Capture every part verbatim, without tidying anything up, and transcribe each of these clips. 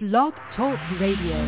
Blog Talk Radio.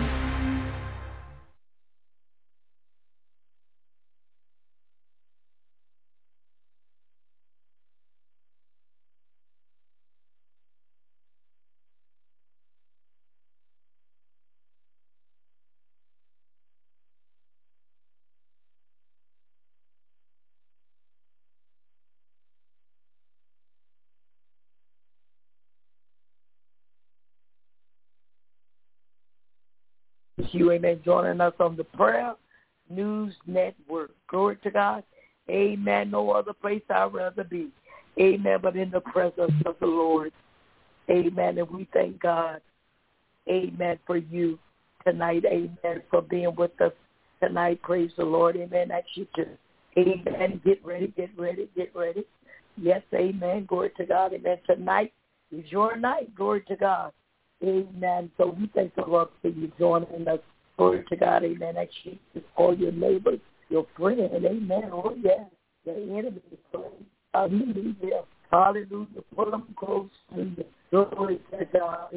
You, amen, joining us on the Prayer News Network. Glory to God. Amen. No other place I'd rather be. Amen. But in the presence of the Lord. Amen. And we thank God. Amen. For you tonight. Amen. For being with us tonight. Praise the Lord. Amen. Ask you to, amen, get ready, get ready, get ready. Yes, amen. Glory to God. Amen. Tonight is your night. Glory to God. Amen. So we thank the Lord for you joining us. Glory to God. Amen. Actually, all your neighbors, your friends. Amen. Oh, yeah. Your enemies. Hallelujah. Hallelujah. Pull them close to you. Glory to God.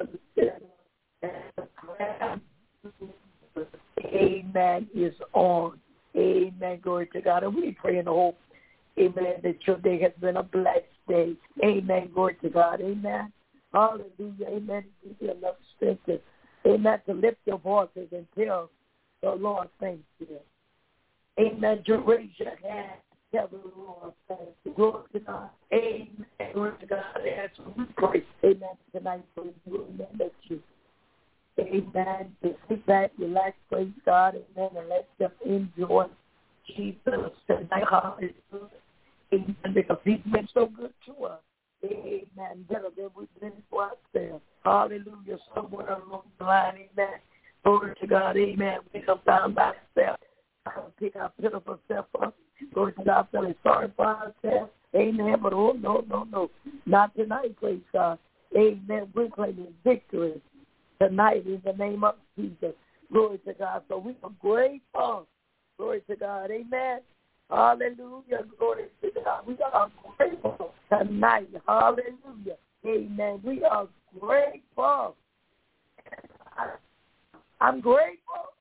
Amen is on. Amen. Glory to God. And we pray and hope, amen, that your day has been a blessed day. Amen. Glory to God. Amen. Hallelujah. Amen. Give you enough strength to, amen, to lift your voices and tell the Lord thank you. Amen. To raise your hand. Tell the Lord thank you. Glory to God. Amen. Glory to God. As we pray. Amen. Tonight for you. Amen. That you. Amen. To sit back, relax, praise God. Amen. And let them enjoy Jesus tonight. Hallelujah. Amen. Because he's been so good to us. Amen. Better than we've been for ourselves. Hallelujah. Somewhere along the line, amen. Glory to God, amen. We come down by ourselves. I will pick our pitiful self up. Glory to God, feeling sorry for ourselves. Amen. But oh, no, no, no. Not tonight, praise God. Amen. We're claiming victory tonight in the name of Jesus. Glory to God. So we are grateful. Glory to God. Amen. Hallelujah. Glory to God. We are grateful tonight. Hallelujah. Amen. We are grateful. I'm grateful.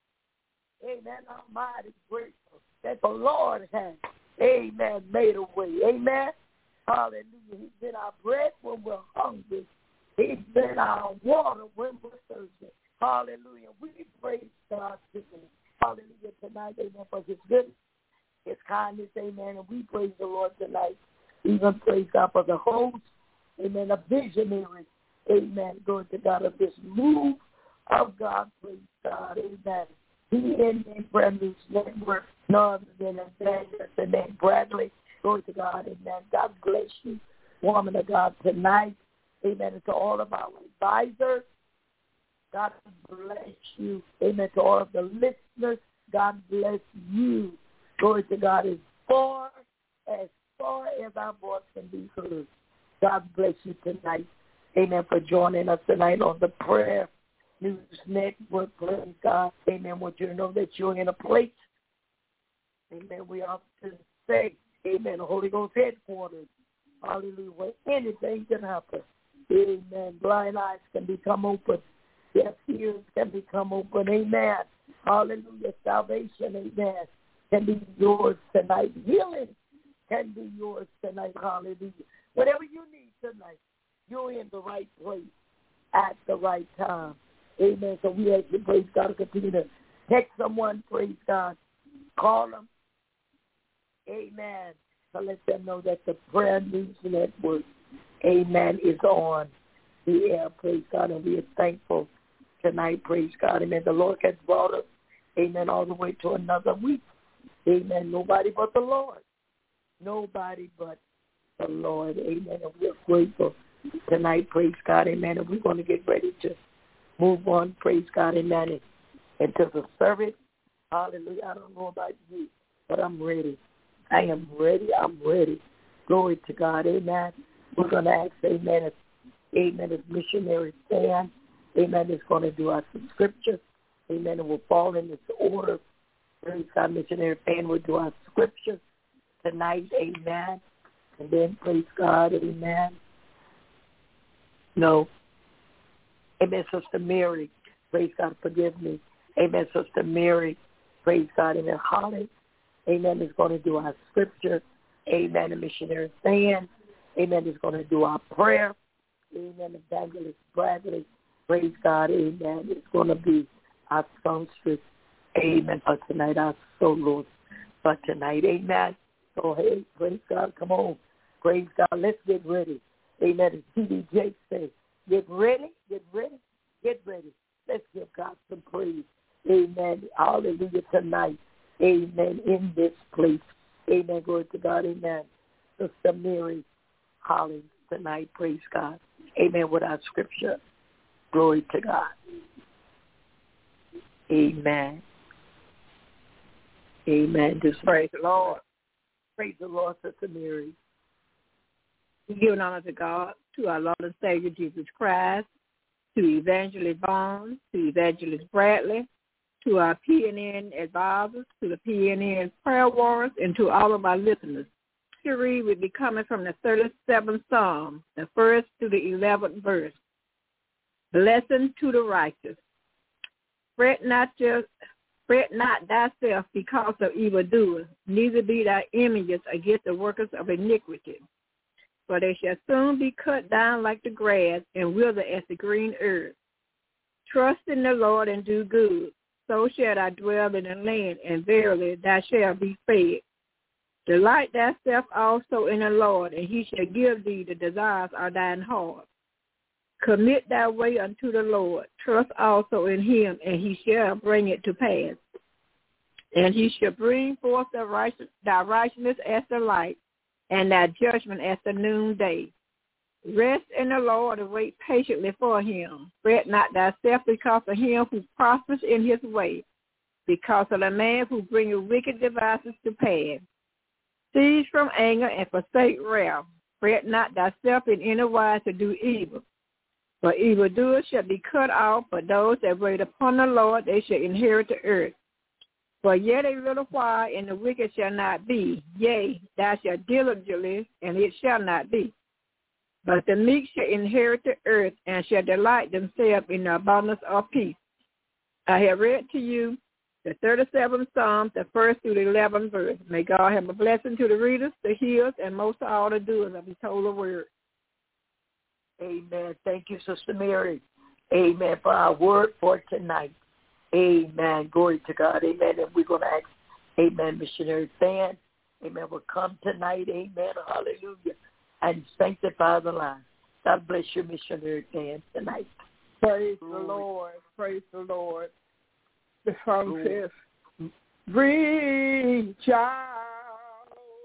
Amen. I'm mighty grateful that the Lord has, amen, made a way. Amen. Hallelujah. He's been our bread when we're hungry. He's been our water when we're thirsty. Hallelujah. We praise God today. Hallelujah. Tonight, amen, for his goodness, his kindness, amen. And we praise the Lord tonight. Even praise God for the host, amen, a visionary, amen. Glory to God of this move of God, praise God, amen. He in the Prayer News Network, none other than Evangelist Annette Bradley. Glory to God, amen. God bless you, woman of God, tonight, amen. And to all of our advisors, God bless you, amen. To all of the listeners, God bless you. Glory to God, as far, as far as our voice can be heard. God bless you tonight. Amen, for joining us tonight on the Prayer News Network. Praise God. Amen. I want you to know that you're in a place. Amen. We often say, amen, the Holy Ghost headquarters. Hallelujah. Where anything can happen. Amen. Blind eyes can become open. Deaf ears can become open. Amen. Hallelujah. Salvation. Amen. Can be yours tonight. Healing can be yours tonight. Hallelujah. Whatever you need tonight, you're in the right place at the right time. Amen. So we ask you, praise God, to continue to text someone, praise God. Call them. Amen. So let them know that the Prayer News Network, amen, is on the air. Praise God. And we are thankful tonight. Praise God. Amen. The Lord has brought us, amen, all the way to another week. Amen. Nobody but the Lord. Nobody but the Lord. Amen. And we are grateful tonight. Praise God. Amen. And we're going to get ready to move on. Praise God. Amen. And to the service. Hallelujah. I don't know about you, but I'm ready. I am ready. I'm ready. Glory to God. Amen. We're going to ask, amen, if, amen, as missionary Stan, amen, is going to do our scriptures. Amen. And we'll fall in this order. Praise God, missionary fan will do our scriptures tonight, amen. And then, praise God, amen. No, Amen, Sister Mary. Praise God, forgive me. Amen, Sister Mary. Praise God. Amen, Holly. Amen, is going to do our scripture. Amen, the missionary fan. Amen, is going to do our prayer. Amen, Evangelist Bradley. Praise God. Amen, it's going to be our songstress. Amen, for tonight, our solo for tonight. Amen. So, hey, praise God. Come on. Praise God. Let's get ready. Amen. As T D J says, get ready, get ready, get ready. Let's give God some praise. Amen. Hallelujah tonight. Amen. In this place. Amen. Glory to God. Amen. Sister Mary Holly tonight. Praise God. Amen. With our scripture. Glory to God. Amen. Amen. Just praise the Lord. Praise the Lord, Sister Mary. We give honor to God, to our Lord and Savior Jesus Christ, to Evangelist Barnes, to Evangelist Bradley, to our P N N advisors, to the P N N prayer warriors, and to all of our listeners. To read will be coming from the thirty-seventh Psalm, the first to the eleventh verse. Blessing to the righteous. Fret not, just, fret not thyself because of evildoers, neither be thy envious against the workers of iniquity. For they shall soon be cut down like the grass and wither as the green herb. Trust in the Lord and do good. So shall thou dwell in the land, and verily thou shalt be fed. Delight thyself also in the Lord, and he shall give thee the desires of thine heart. Commit thy way unto the Lord. Trust also in him, and he shall bring it to pass. And he shall bring forth the righteous, thy righteousness as the light, and thy judgment as the noonday. Rest in the Lord and wait patiently for him. Fret not thyself because of him who prospers in his way, because of the man who bringeth wicked devices to pass. Cease from anger and forsake wrath. Fret not thyself in any wise to do evil. For evildoers shall be cut off, but those that wait upon the Lord, they shall inherit the earth. For yet a little while, and the wicked shall not be. Yea, thou shalt diligently, and it shall not be. But the meek shall inherit the earth, and shall delight themselves in the abundance of peace. I have read to you the thirty-seventh Psalm, the first through the eleventh verse. May God have a blessing to the readers, the hearers, and most of all the doers of his holy word. Amen. Thank you, Sister Mary. Amen. For our word for tonight. Amen. Glory to God. Amen. And we're going to ask, amen, missionary fan. Amen. Will come tonight. Amen. Hallelujah. And sanctify the line. God bless you, missionary fan, tonight. Praise Glory. the Lord. Praise the Lord. The song says, reach out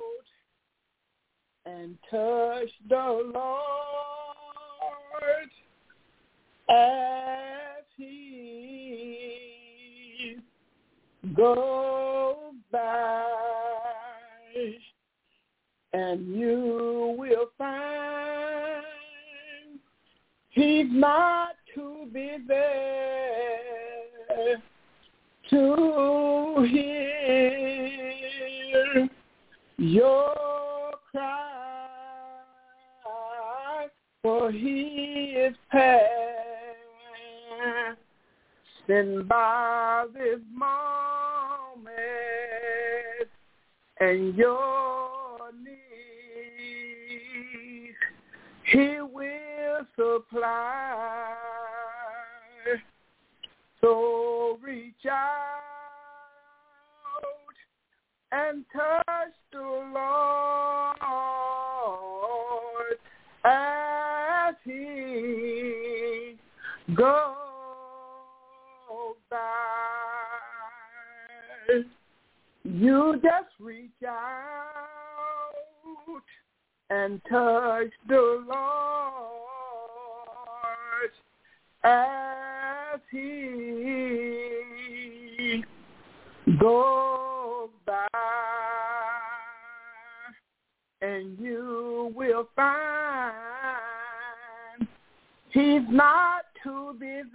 and touch the Lord as he goes by, and you will find he's not too busy to hear your cry, for he is passing by this moment, and your needs he will supply. So reach out and touch the Lord as he goes by. You just reach out and touch the Lord as he goes by, and you will find he's not too busy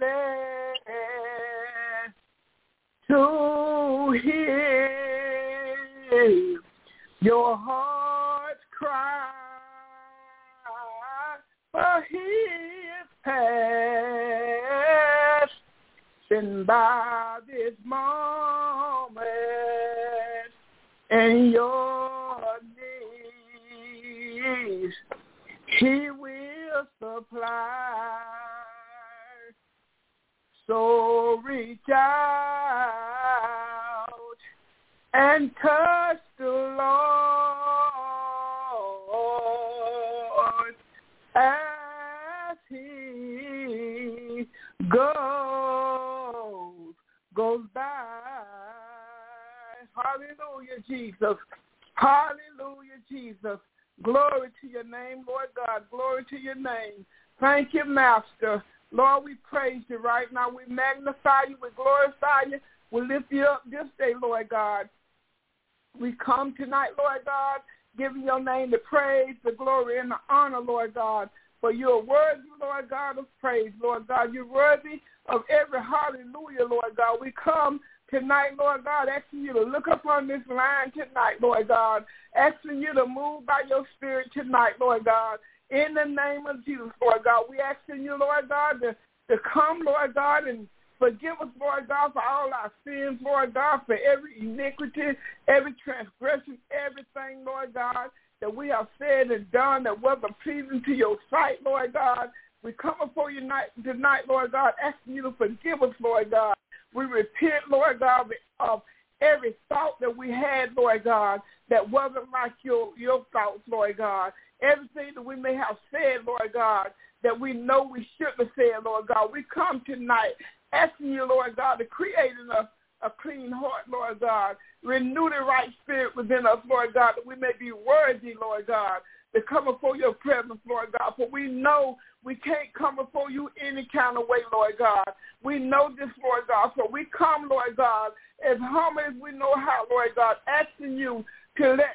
to hear your heart's cry, for he is passing even by this moment, and your needs he will supply. So reach out and touch the Lord as he goes, goes by. Hallelujah, Jesus. Hallelujah, Jesus. Glory to your name, Lord God. Glory to your name. Thank you, Master. Lord, we praise you right now. We magnify you. We glorify you. We lift you up this day, Lord God. We come tonight, Lord God, giving your name the praise, the glory, and the honor, Lord God. For you are worthy, Lord God, of praise, Lord God. You're worthy of every hallelujah, Lord God. We come tonight, Lord God, asking you to look upon this line tonight, Lord God. Asking you to move by your spirit tonight, Lord God. In the name of Jesus, Lord God, we asking you, Lord God, to, to come, Lord God, and forgive us, Lord God, for all our sins, Lord God, for every iniquity, every transgression, everything, Lord God, that we have said and done that wasn't pleasing to your sight, Lord God. We come before you tonight, tonight, Lord God, asking you to forgive us, Lord God. We repent, Lord God, of every thought that we had, Lord God, that wasn't like your, your thoughts, Lord God. Everything that we may have said, Lord God, that we know we shouldn't have said, Lord God. We come tonight asking you, Lord God, to create in us a clean heart, Lord God. Renew the right spirit within us, Lord God, that we may be worthy, Lord God, to come before your presence, Lord God. For we know we can't come before you any kind of way, Lord God. We know this, Lord God. So we come, Lord God, as humble as we know how, Lord God, asking you to let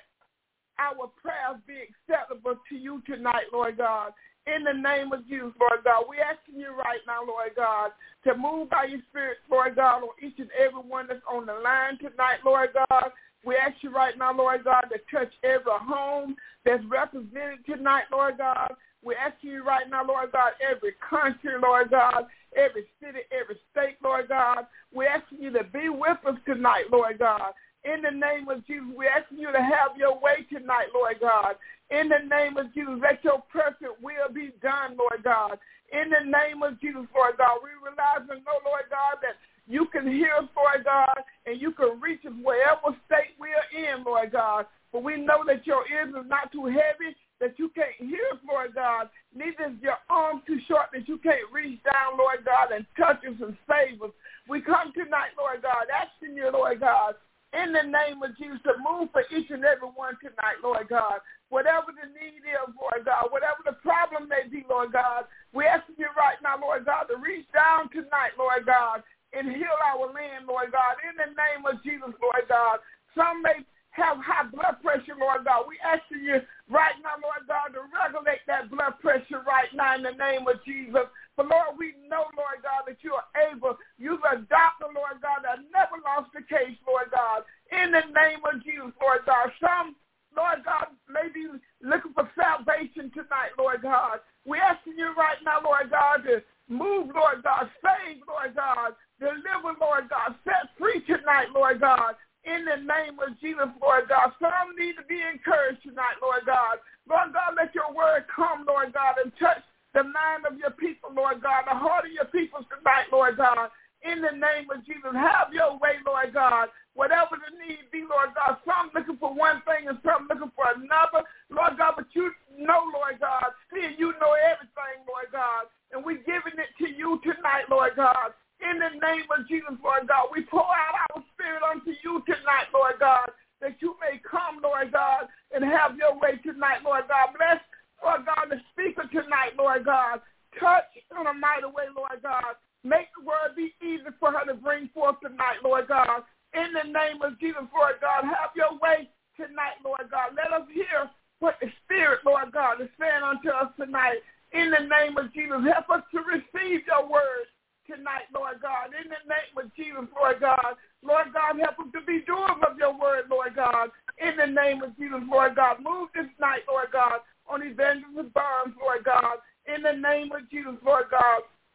our prayers be acceptable to you tonight, Lord God. In the name of Jesus, Lord God, we asking you right now, Lord God, to move by your spirit, Lord God, on each and every one that's on the line tonight, Lord God. We ask you right now, Lord God, to touch every home that's represented tonight, Lord God. We ask you right now, Lord God, every country, Lord God, every city, every state, Lord God. We asking you to be with us tonight, Lord God. In the name of Jesus, we asking you to have your way tonight, Lord God. In the name of Jesus, let your perfect will be done, Lord God. In the name of Jesus, Lord God, we realize and know, Lord God, that you can hear us, Lord God, and you can reach us wherever state we are in, Lord God. But we know that your ears are not too heavy, that you can't hear us, Lord God. Neither is your arm too short that you can't reach down, Lord God, and touch us and save us. We come tonight, Lord God, asking you, Lord God, in the name of Jesus, to move for each and every one tonight, Lord God. Whatever the need is, Lord God, whatever the problem may be, Lord God, we ask you right now, Lord God, to reach down tonight, Lord God, and heal our land, Lord God, in the name of Jesus, Lord God. Some may have high blood pressure, Lord God. We ask you right now, Lord God, to regulate that blood pressure right now in the name of Jesus. But, Lord, we know, Lord God, that you are able. You're a doctor, Lord God, that never lost the case, Lord God. In the name of Jesus, Lord God. Some, Lord God, may be looking for salvation tonight, Lord God. We're asking you right now, Lord God, to move, Lord God, save, Lord God, deliver, Lord God, set free tonight, Lord God. In the name of Jesus, Lord God. Some need to be encouraged tonight, Lord God. Lord God, let your word come, Lord God, and touch the mind of your people, Lord God, the heart of your people tonight, Lord God. In the name of Jesus, have your way, Lord God. Whatever the need be, Lord God, some looking for one thing and some looking for another, Lord God, but you know, Lord God, see, you know everything, Lord God, and we're giving it to you tonight, Lord God. In the name of Jesus, Lord God, we pour out our spirit unto you tonight, Lord God, that you may come, Lord God, and have your way tonight, Lord God. Bless, Lord God, the speaker tonight, Lord God. Touch in a mighty way, Lord God. Make the word be easy for her to bring forth tonight, Lord God. In the name of Jesus, Lord God, have your way tonight, Lord God. Let us hear what the Spirit, Lord God, is saying unto us tonight. In the name of Jesus, help us to receive your word tonight, Lord God. In the name of Jesus, Lord God. Lord God, help us to be doers of your word, Lord God. In the name of Jesus, Lord God. Move this night, Lord God, on Evangelist Barnes, Lord God. In the name of Jesus, Lord God.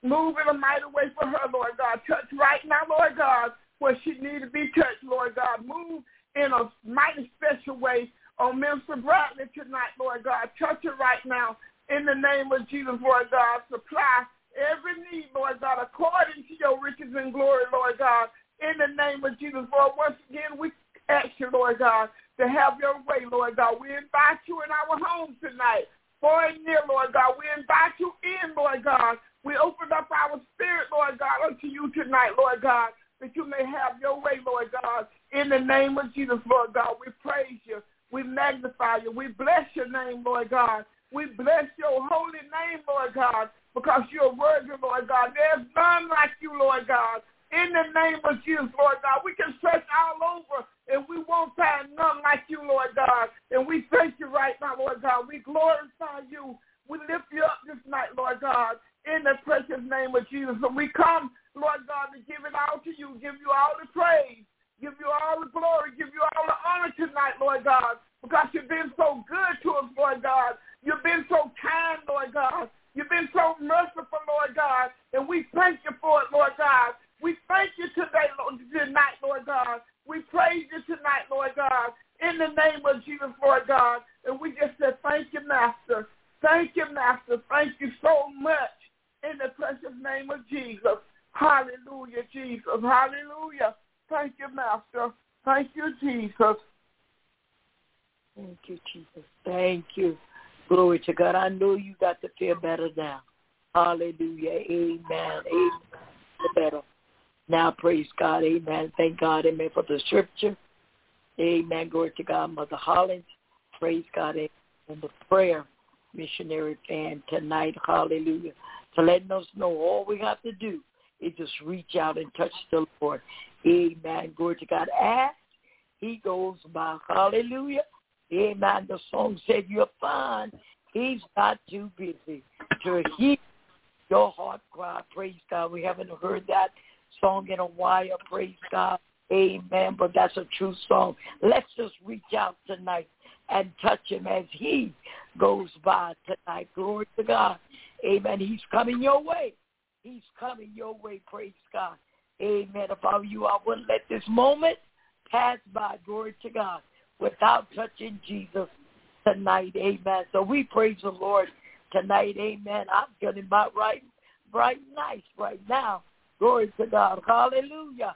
Move in a mighty way for her, Lord God. Touch right now, Lord God, where she needs to be touched, Lord God. Move in a mighty special way on Minister Bradley tonight, Lord God. Touch her right now in the name of Jesus, Lord God. Supply every need, Lord God, according to your riches and glory, Lord God. In the name of Jesus, Lord, once again, we ask you, Lord God, to have your way, Lord God. We invite you in our homes tonight. Far and near, Lord God. We invite you in, Lord God. We open up our spirit, Lord God, unto you tonight, Lord God, that you may have your way, Lord God. In the name of Jesus, Lord God, we praise you. We magnify you. We bless your name, Lord God. We bless your holy name, Lord God, because you're worthy, Lord God. There's none like you, Lord God. In the name of Jesus, Lord God, we can search all over and we won't find none like you, Lord God. And we thank you right now, Lord God. We glorify you. We lift you up this night, Lord God, in the precious name of Jesus. And we come, Lord God, to give it all to you, give you all the praise, give you all the glory, give you all the honor tonight, Lord God, because you've been so good to us, Lord God. You've been so kind, Lord God. You've been so merciful, Lord God, and we thank you for it, Lord God. We thank you today, Lord, tonight, Lord God. We praise you tonight, Lord God, in the name of Jesus, Lord God. And we just said, thank you, Master. Thank you, Master. Thank you so much in the precious name of Jesus. Hallelujah, Jesus. Hallelujah. Thank you, Master. Thank you, Jesus. Thank you, Jesus. Thank you. Glory to God. I know you got to feel better now. Hallelujah. Amen. Amen. Better. Now, praise God. Amen. Thank God. Amen. For the scripture. Amen. Glory to God. Mother Hollins. Praise God. Amen. And the prayer missionary fan tonight. Hallelujah. To letting us know all we have to do is just reach out and touch the Lord. Amen. Glory to God. As he goes by. Hallelujah. Amen. The song said you're fine. He's not too busy to hear your heart cry. Praise God. We haven't heard that song in a while. Praise God. Amen. But that's a true song. Let's just reach out tonight and touch him as he goes by tonight. Glory to God. Amen. He's coming your way. He's coming your way. Praise God. Amen. If I were you, I wouldn't let this moment pass by. Glory to God. Without touching Jesus tonight. Amen. So we praise the Lord tonight. Amen. I'm getting about right, right nice right now. Glory to God. Hallelujah.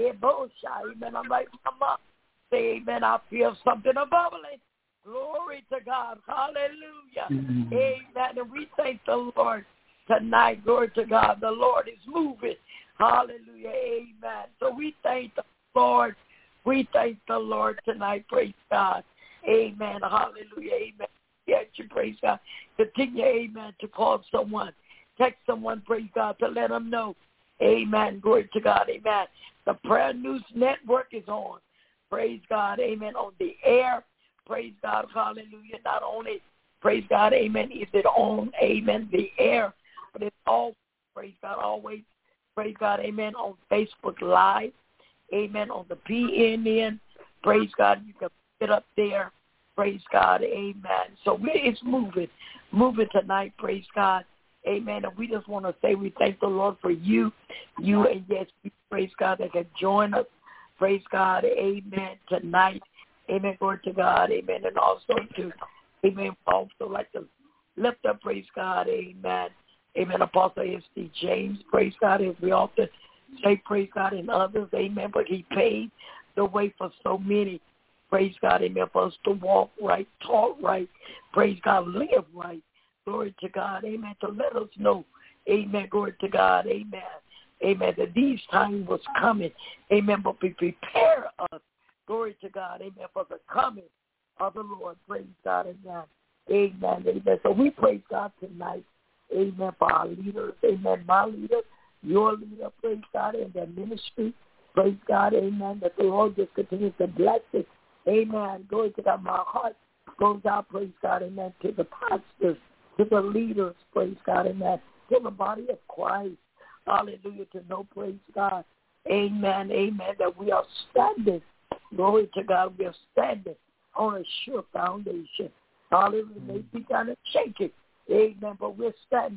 Amen. I'm like, mama. Say amen. I feel something bubbling. Glory to God. Hallelujah. Mm-hmm. Amen. And we thank the Lord tonight. Glory to God. The Lord is moving. Hallelujah. Amen. So we thank the Lord. We thank the Lord tonight. Praise God. Amen. Hallelujah. Amen. Yes, you praise God. Continue, amen, to call someone. Text someone, praise God, to let them know. Amen. Glory to God. Amen. The Prayer News Network is on. Praise God. Amen. On the air. Praise God. Hallelujah. Not only, praise God, amen, is it on, amen, the air, but it's all, praise God, always, praise God, amen, on Facebook Live. Amen. On the P N N, praise God, you can get up there. Praise God. Amen. So we, it's moving, moving tonight. Praise God. Amen. And we just want to say we thank the Lord for you, you, and yes, praise God, that can join us. Praise God. Amen. Tonight. Amen. Glory to God. Amen. And also to, amen, also like to lift up, praise God. Amen. Amen. Apostle S D James. Praise God. As we often say, praise God, and others, amen, but he paid the way for so many, praise God, amen, for us to walk right, talk right, praise God, live right, glory to God, amen, to let us know, amen, glory to God, amen, amen, that these times was coming, amen, but we prepare us, glory to God, amen, for the coming of the Lord, praise God, amen, amen, amen, so we praise God tonight, amen, for our leaders, amen, my leaders, your leader, praise God, in their ministry. Praise God, amen, that the Lord just continues to bless it. Amen. Glory to God. My heart goes out, praise God, amen, to the pastors, to the leaders, praise God, amen, to the body of Christ. Hallelujah, to know, praise God. Amen, amen, that we are standing. Glory to God, we are standing on a sure foundation. Hallelujah, may be kind of shaky. Amen, but we're standing.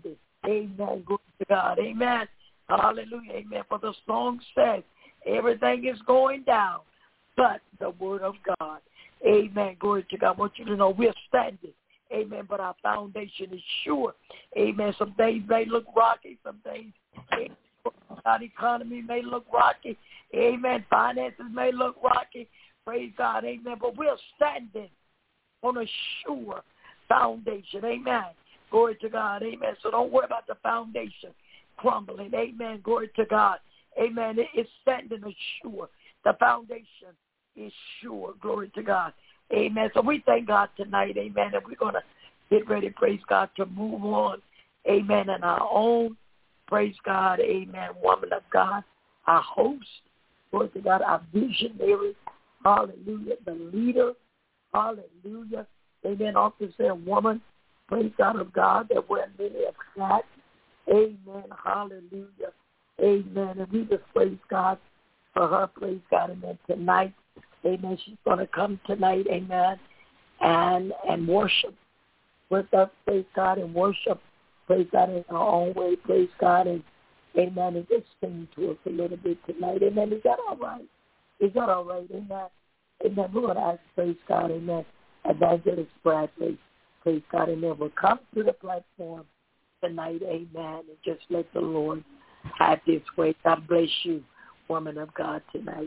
Amen. Glory to God. Amen. Hallelujah. Amen. For the song says, everything is going down but the word of God. Amen. Glory to God. I want you to know we're standing. Amen. But our foundation is sure. Amen. Some days may look rocky. Some days our economy may look rocky. Amen. Finances may look rocky. Praise God. Amen. But we're standing on a sure foundation. Amen. Glory to God. Amen. So don't worry about the foundation crumbling. Amen. Glory to God. Amen. It, it's standing sure. The foundation is sure. Glory to God. Amen. So we thank God tonight. Amen. And we're going to get ready, praise God, to move on. Amen. And our own, praise God. Amen. Woman of God, our host. Glory to God. Our visionary. Hallelujah. The leader. Hallelujah. Amen. Often say a woman, praise God of God, that wear many of hats. Amen. Hallelujah. Amen. And we just praise God for her. Praise God. Amen. Tonight, amen, she's going to come tonight, amen, and and worship with us, praise God, and worship, praise God, in our own way, praise God, and amen, and just sing to us a little bit tonight. Amen. Is that all right? Is that all right? Amen. Amen. We're going to ask, praise God, amen, Evangelist Bradley, praise God, amen, will come to the platform tonight, amen, and just let the Lord have his way. God bless you, woman of God, tonight.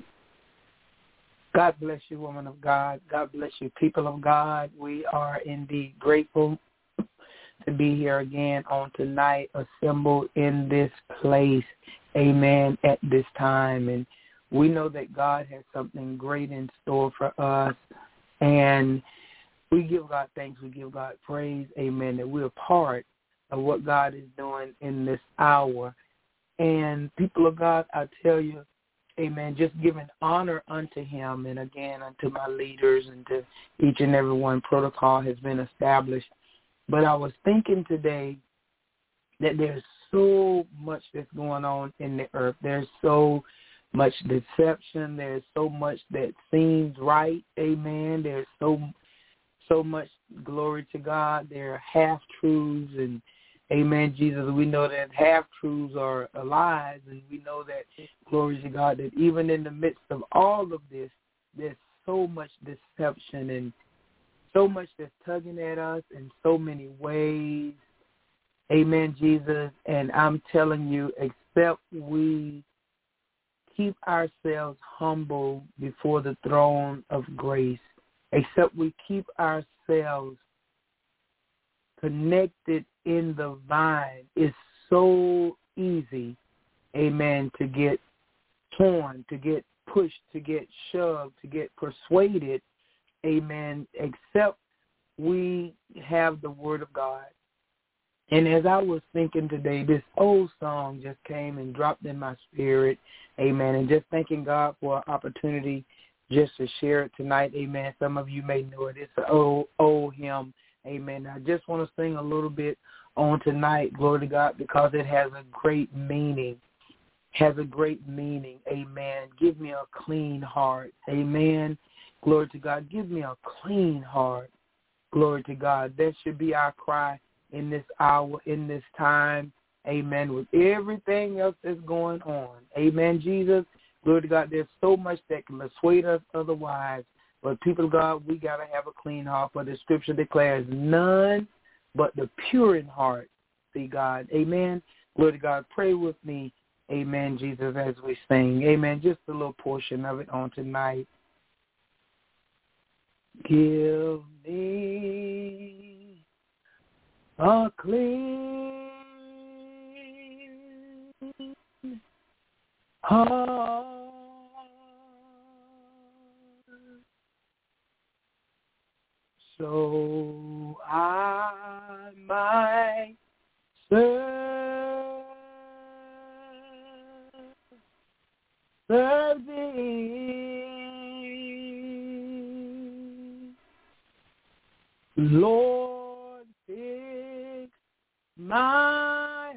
God bless you, woman of God. God bless you, people of God. We are indeed grateful to be here again on tonight, assembled in this place, amen, at this time. And we know that God has something great in store for us. And we give God thanks. We give God praise, amen, that we're part of what God is doing in this hour. And people of God, I tell you, amen, just giving honor unto him and, again, unto my leaders and to each and every one. Protocol has been established. But I was thinking today that there's so much that's going on in the earth. There's so much deception. There's so much that seems right, amen. There's so so much, glory to God. There are half-truths and, amen, Jesus, we know that half-truths are lies, and we know that, glory to God, that even in the midst of all of this, there's so much deception and so much that's tugging at us in so many ways. Amen, Jesus. And I'm telling you, except we keep ourselves humble before the throne of grace, except we keep ourselves connected in the vine, it's so easy, amen, to get torn, to get pushed, to get shoved, to get persuaded, amen, except we have the word of God. And as I was thinking today, this old song just came and dropped in my spirit, amen, and just thanking God for an opportunity just to share it tonight, amen. Some of you may know it. It's an old, old hymn, amen. I just want to sing a little bit on tonight, glory to God, because it has a great meaning, has a great meaning, amen. Give me a clean heart, amen. Glory to God. Give me a clean heart, glory to God. That should be our cry in this hour, in this time, amen, with everything else that's going on, amen, Jesus. Glory to God. There's so much that can persuade us otherwise. But people of God, we got to have a clean heart. For the scripture declares, none but the pure in heart see God. Amen. Glory to God. Pray with me. Amen, Jesus, as we sing. Amen. Just a little portion of it on tonight. Give me a clean heart, so I might serve, serve thee. Lord, fix my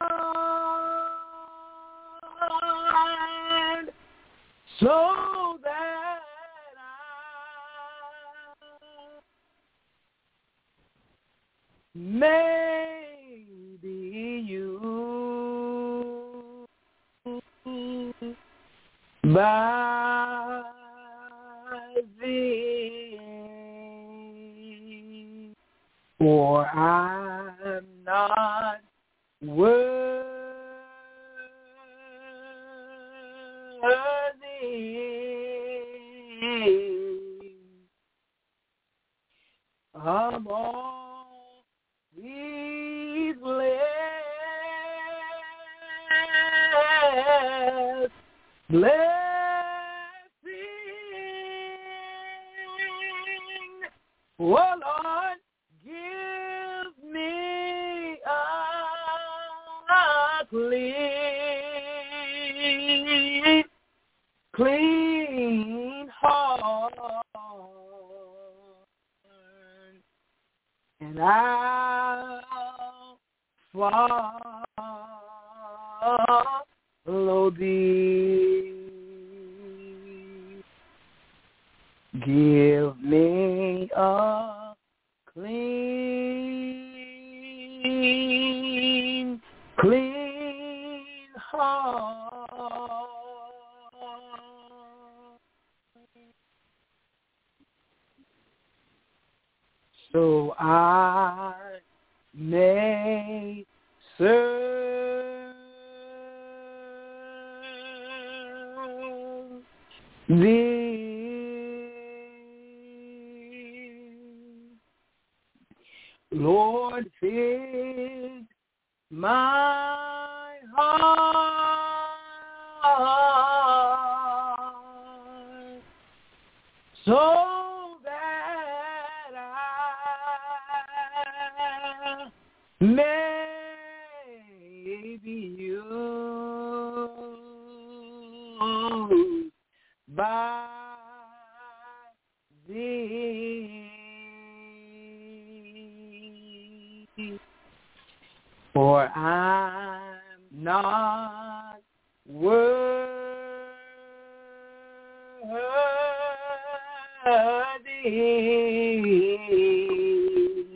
heart so that I may be used by thee, for I'm not worthy of all these blessings, blessing. Oh Lord, give me a clean, clean heart, and I'll follow thee. Give me a clean, clean heart, so I may serve thee. Lord, fix my heart so that I may be used by thee. For I'm not worthy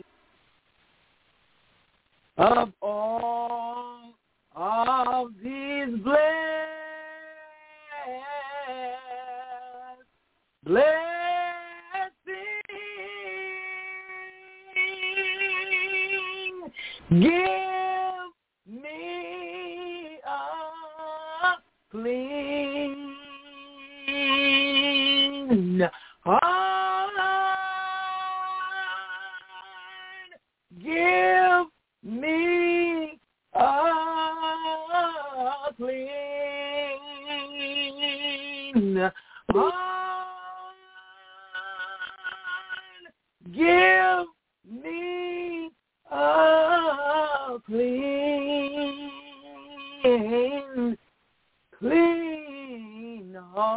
of all of these blessings, blessings. Give me a clean heart. Give me a clean heart. Give me a clean, clean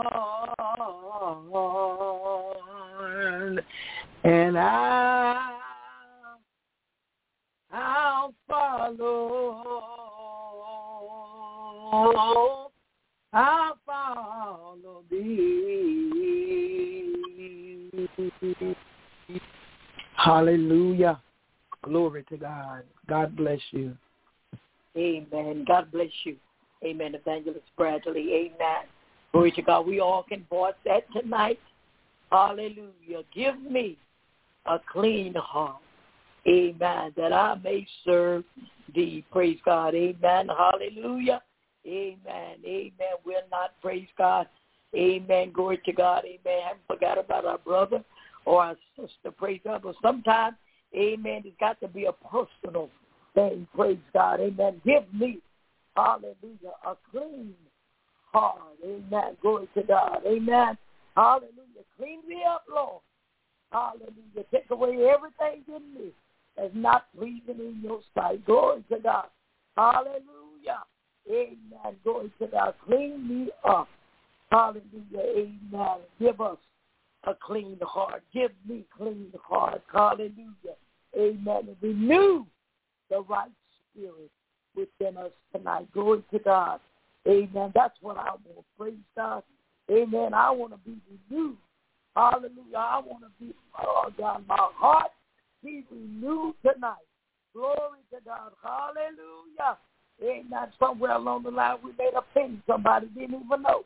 heart, and I, I'll follow, I'll follow thee. Hallelujah. Glory to God. God bless you. Amen. God bless you. Amen. Evangelist Bradley. Amen. Glory to God. We all can voice that tonight. Hallelujah. Give me a clean heart. Amen. That I may serve thee. Praise God. Amen. Hallelujah. Amen. Amen. We're not, praise God. Amen. Glory to God. Amen. Haven't forgot about our brother or our sister. Praise God. But sometimes, amen, it's got to be a personal thing. Praise God. Amen. Give me, hallelujah, a clean heart. Amen. Glory to God. Amen. Hallelujah. Clean me up, Lord. Hallelujah. Take away everything in me that's not pleasing in your sight. Glory to God. Hallelujah. Amen. Glory to God. Clean me up. Hallelujah. Amen. Give us a clean heart. Give me clean heart. Hallelujah. Amen. And renew the right spirit within us tonight. Glory to God. Amen. That's what I want. Praise God. Amen. I want to be renewed. Hallelujah. I want to be, oh God, my heart be renewed tonight. Glory to God. Hallelujah. Amen. Somewhere along the line we made a penny. Somebody didn't even know.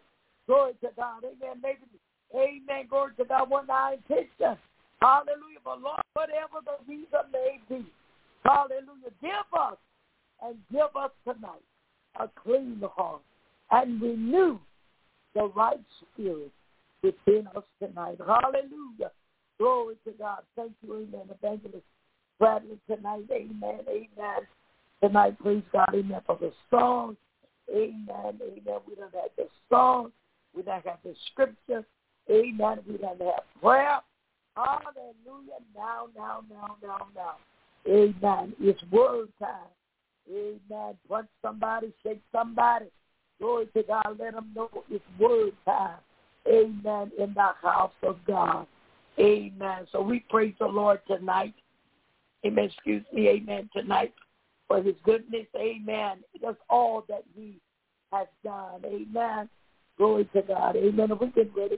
Glory to God. Amen. Maybe, amen. Glory to God. One eye picture. Hallelujah. But Lord, whatever the reason may be, hallelujah, give us and give us tonight a clean heart and renew the right spirit within us tonight. Hallelujah. Glory to God. Thank you, amen. Evangelist Bradley tonight, amen, amen. Tonight, praise God, amen, for the song. Amen, amen. We don't have the song. We don't have the scripture. Amen. We don't have prayer. Hallelujah. Now, now, now, now, now. Amen. It's word time. Amen. Punch somebody, shake somebody. Glory to God. Let them know it's word time. Amen. In the house of God. Amen. So we praise the Lord tonight. Amen. Excuse me. Amen. Tonight for his goodness. Amen. That's all that he has done. Amen. Glory to God. Amen. And we get ready.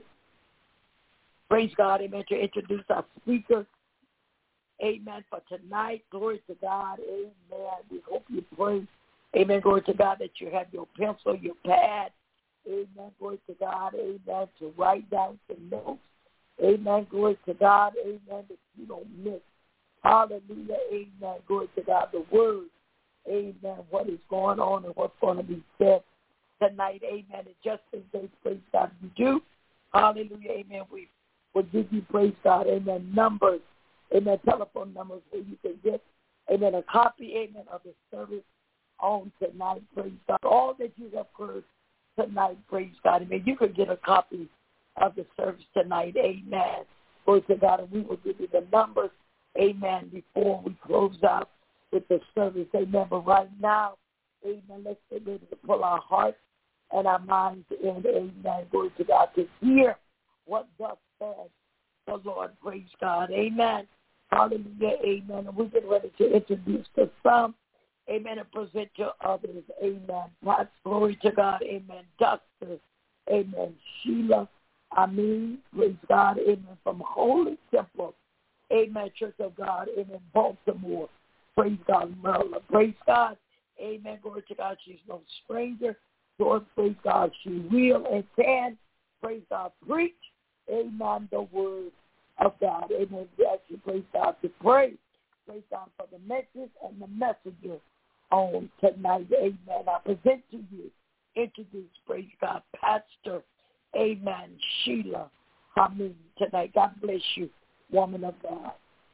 Praise God. Amen. To introduce our speakers. Amen. For tonight. Glory to God. Amen. We hope you pray. Amen. Glory to God that you have your pencil, your pad. Amen. Glory to God. Amen. To write down some notes. Amen. Glory to God. Amen. That you don't miss. Hallelujah. Amen. Glory to God. The word. Amen. What is going on and what's going to be said tonight. Amen. And just as they praise God, you do. Hallelujah. Amen. We will give you praise God. Amen. Numbers. Amen. Telephone numbers where you can get, amen, a copy, amen, of the service on tonight. Praise God. All that you have heard tonight, praise God. Amen. You can get a copy of the service tonight. Amen. Glory to God. And we will give you the numbers, amen, before we close out with the service. Amen. But right now, amen, let's get ready to pull our hearts and our minds in. Amen. Glory to God to hear what thus said the Lord. Praise God. Amen. Hallelujah. Amen. And we get ready to introduce to some. Amen. And present to others. Amen. God's glory to God. Amen. Doctor. Amen. Sheila. I mean, praise God. Amen. From Holy Temple. Amen. Church of God. Amen. Baltimore. Praise God. Maryland. Praise God. Amen. Glory to God. She's no stranger. Lord, praise God. She will and can. Praise God. Preach. Amen. The word of God. Amen. We ask you, praise God, to pray. Praise God for the message and the messenger on tonight. Amen. I present to you, introduce, praise God, Pastor, amen, Sheila Hameen tonight. God bless you, woman of God.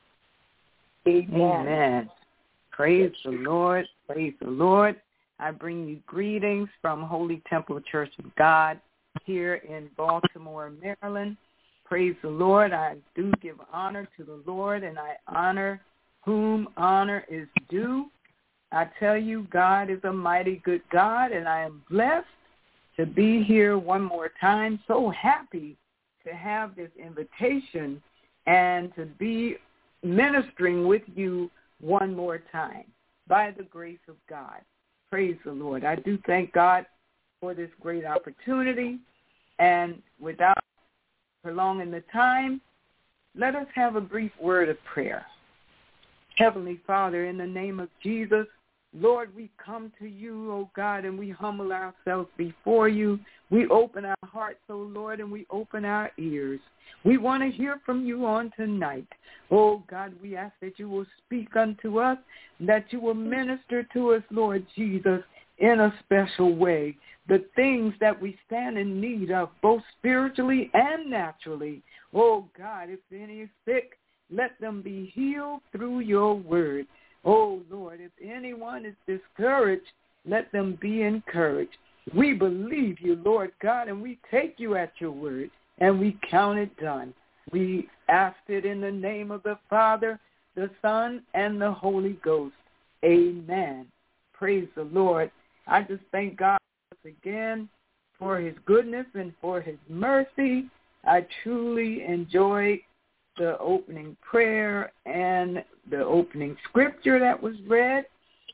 Amen. Amen. Praise the Lord. Praise the Lord. I bring you greetings from Holy Temple Church of God here in Baltimore, Maryland. Praise the Lord. I do give honor to the Lord, and I honor whom honor is due. I tell you, God is a mighty good God, and I am blessed to be here one more time. So happy to have this invitation and to be ministering with you one more time by the grace of God. Praise the Lord. I do thank God for this great opportunity. And without prolonging the time, let us have a brief word of prayer. Heavenly Father, in the name of Jesus, Lord, we come to you, oh God, and we humble ourselves before you. We open our hearts, oh Lord, and we open our ears. We want to hear from you on tonight. Oh God, we ask that you will speak unto us, that you will minister to us, Lord Jesus, in a special way. The things that we stand in need of, both spiritually and naturally. Oh God, if any is sick, let them be healed through your word. Oh Lord, if anyone is discouraged, let them be encouraged. We believe you, Lord God, and we take you at your word, and we count it done. We ask it in the name of the Father, the Son, and the Holy Ghost. Amen. Praise the Lord. I just thank God again for his goodness and for his mercy. I truly enjoyed the opening prayer and the opening scripture that was read.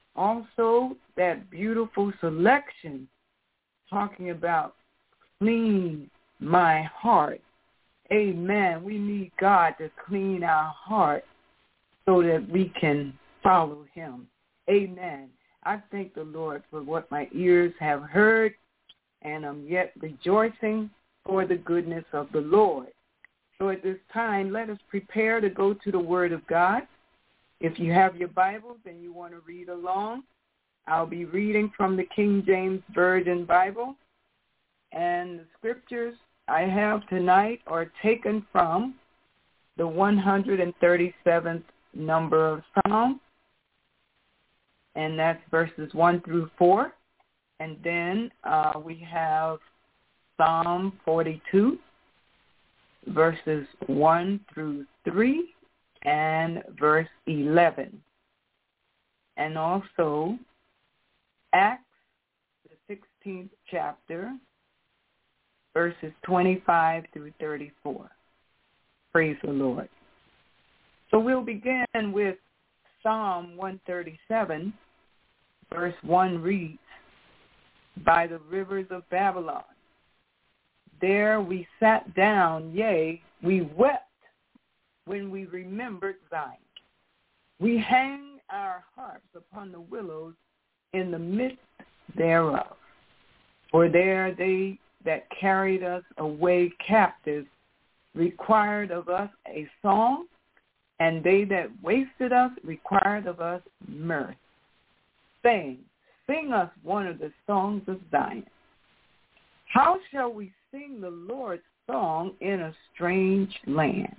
Also, that beautiful selection talking about clean my heart. Amen. We need God to clean our heart so that we can follow him. Amen. I thank the Lord for what my ears have heard and am yet rejoicing for the goodness of the Lord. So at this time, let us prepare to go to the Word of God. If you have your Bibles and you want to read along, I'll be reading from the King James Version Bible. And the scriptures I have tonight are taken from the one hundred thirty-seventh number of Psalm, and that's verses one through four. And then uh, we have Psalm forty-two, verses one through three, and verse eleven. And also Acts, the sixteenth chapter, verses twenty-five through thirty-four. Praise the Lord. So we'll begin with Psalm one thirty-seven, verse one reads, "By the rivers of Babylon, there we sat down, yea, we wept when we remembered Zion. We hang our harps upon the willows in the midst thereof. For there they that carried us away captives required of us a song, and they that wasted us required of us mirth, saying, Sing us one of the songs of Zion. How shall we sing the Lord's song in a strange land?"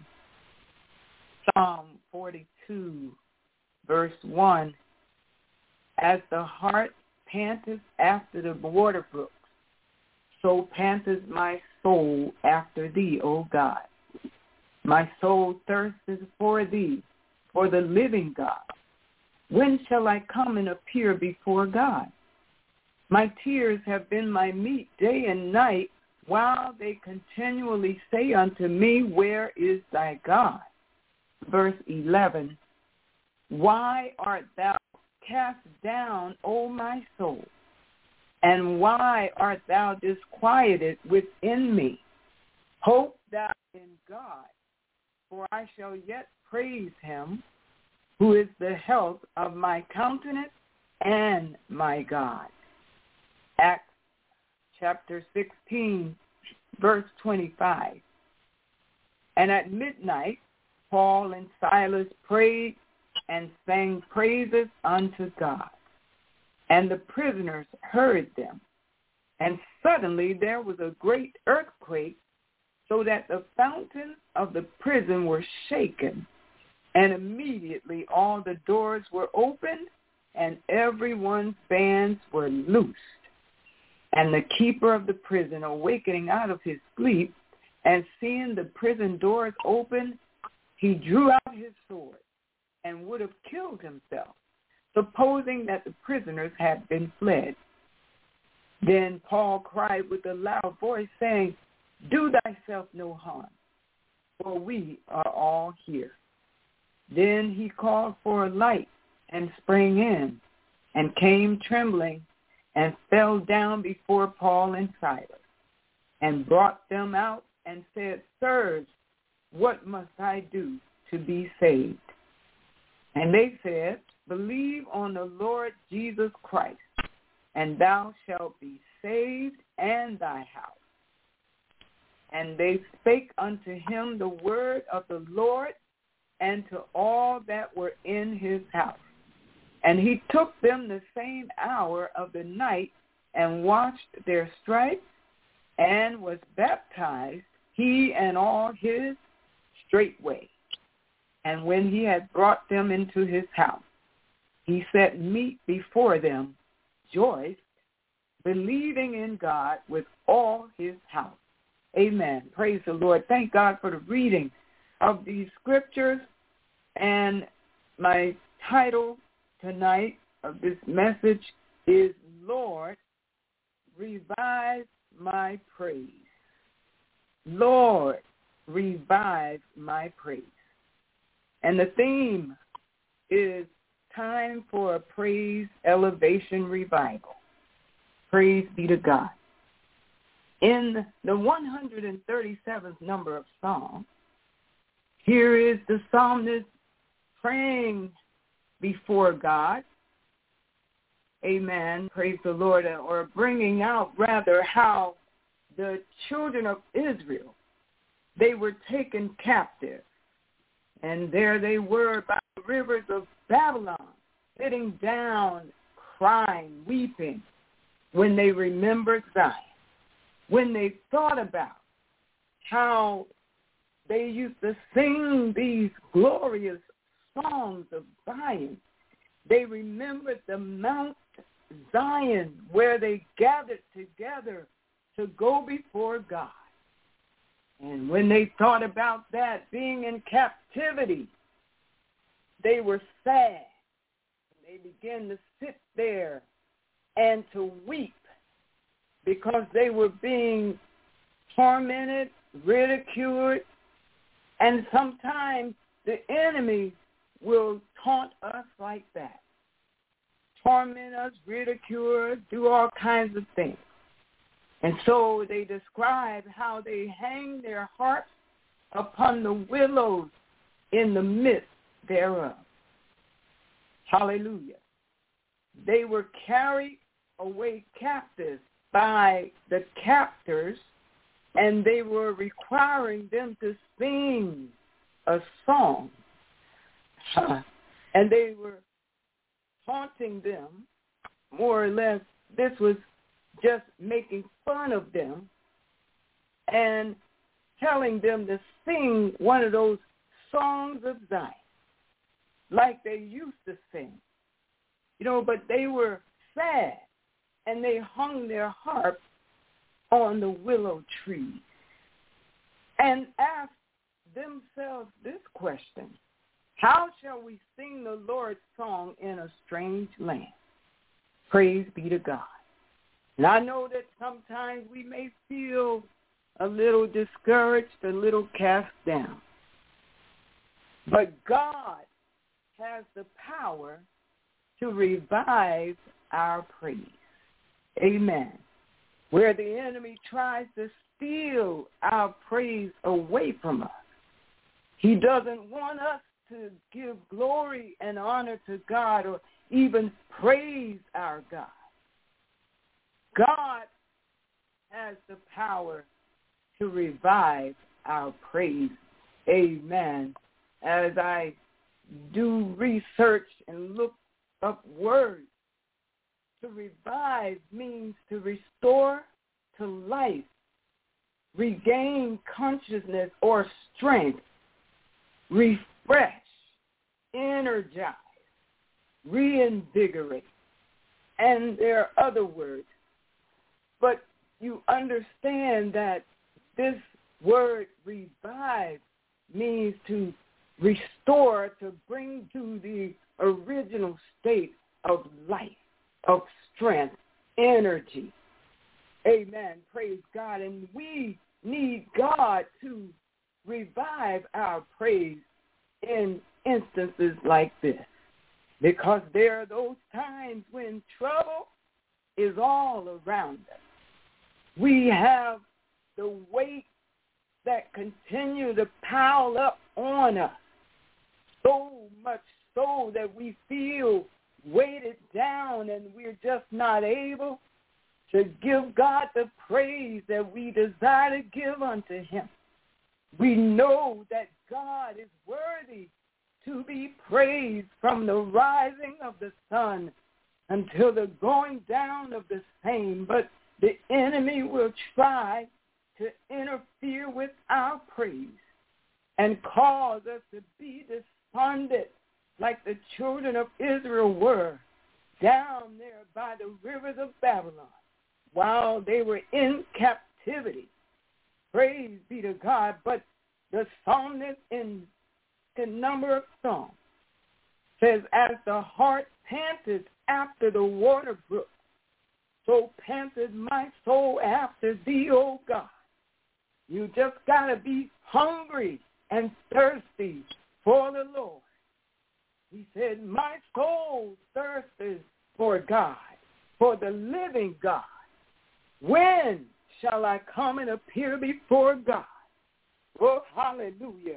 Psalm forty-two, verse one, "As the hart panteth after the water brooks, so panteth my soul after thee, O God. My soul thirsteth for thee, for the living God. When shall I come and appear before God? My tears have been my meat day and night, while they continually say unto me, Where is thy God?" Verse eleven, "Why art thou cast down, O my soul? And why art thou disquieted within me? Hope thou in God, for I shall yet praise him, who is the health of my countenance and my God." Acts chapter sixteen, verse twenty-five. "And at midnight Paul and Silas prayed and sang praises unto God. And the prisoners heard them. And suddenly there was a great earthquake, so that the fountains of the prison were shaken. And immediately all the doors were opened, and everyone's bands were loosed. And the keeper of the prison, awakening out of his sleep, and seeing the prison doors open, he drew out his sword and would have killed himself, supposing that the prisoners had been fled. Then Paul cried with a loud voice, saying, Do thyself no harm, for we are all here. Then he called for a light and sprang in, and came trembling, and fell down before Paul and Silas, and brought them out, and said, Sirs, what must I do to be saved? And they said, Believe on the Lord Jesus Christ, and thou shalt be saved and thy house. And they spake unto him the word of the Lord, and to all that were in his house. And he took them the same hour of the night, and washed their stripes, and was baptized, he and all his, straightway. And when he had brought them into his house, he set meat before them, rejoiced, believing in God with all his house. Amen. Praise the Lord. Thank God for the reading of these scriptures. And my title tonight of this message is, Lord, revive my praise. Lord, revive my praise. And the theme is time for a praise elevation revival. Praise be to God. In the one hundred thirty-seventh number of Psalm, here is the psalmist praying before God, amen, praise the Lord, or bringing out rather how the children of Israel, they were taken captive. And there they were by the rivers of Babylon, sitting down, crying, weeping, when they remembered Zion, when they thought about how they used to sing these glorious songs of Zion. They remembered the Mount Zion where they gathered together to go before God. And when they thought about that, being in captivity, they were sad. They began to sit there and to weep because they were being tormented, ridiculed, and sometimes the enemy will taunt us like that, torment us, ridicule us, do all kinds of things. And so they describe how they hang their harps upon the willows in the midst thereof. Hallelujah. They were carried away captive by the captors, and they were requiring them to sing a song. And they were taunting them, more or less. This was just making fun of them and telling them to sing one of those songs of Zion like they used to sing. You know, but they were sad, and they hung their harps on the willow tree and asked themselves this question: how shall we sing the Lord's song in a strange land? Praise be to God. And I know that sometimes we may feel a little discouraged, a little cast down. But God has the power to revive our praise. Amen. Where the enemy tries to steal our praise away from us, he doesn't want us to give glory and honor to God or even praise our God. God has the power to revive our praise. Amen. As I do research and look up words, to revive means to restore to life, regain consciousness or strength, refresh, energize, reinvigorate. And there are other words. But you understand that this word revive means to restore, to bring to the original state of life, of strength, energy. Amen. Praise God. And we need God to revive our praise in instances like this, because there are those times when trouble is all around us. We have the weight that continue to pile up on us, so much so that we feel weighted down and we're just not able to give God the praise that we desire to give unto him. We know that God is worthy to be praised from the rising of the sun until the going down of the same. But the enemy will try to interfere with our praise and cause us to be despondent like the children of Israel were down there by the rivers of Babylon while they were in captivity. Praise be to God. But the psalmist in the number of songs says, as the heart panteth after the water brook, so panteth my soul after thee, O God. You just got to be hungry and thirsty for the Lord. He said, my soul thirsteth for God, for the living God. When shall I come and appear before God? Oh, hallelujah.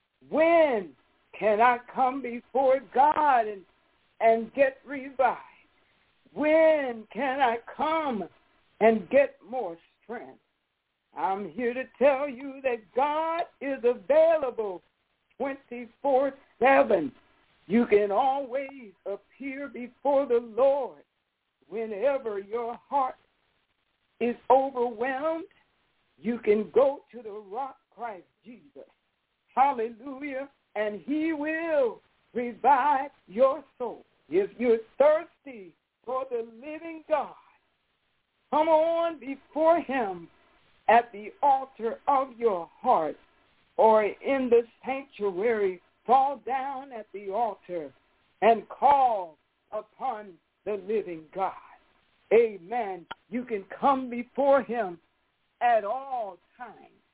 When can I come before God and, and get revived? when can I come and get more strength? I'm here to tell you that God is available twenty-four seven. You can always appear before the Lord whenever your heart is overwhelmed. You can go to the rock, Christ Jesus. Hallelujah. And he will revive your soul. If you're thirsty for the living God, come on before him at the altar of your heart, or in the sanctuary, fall down at the altar and call upon the living God. Amen. You can come before him at all times.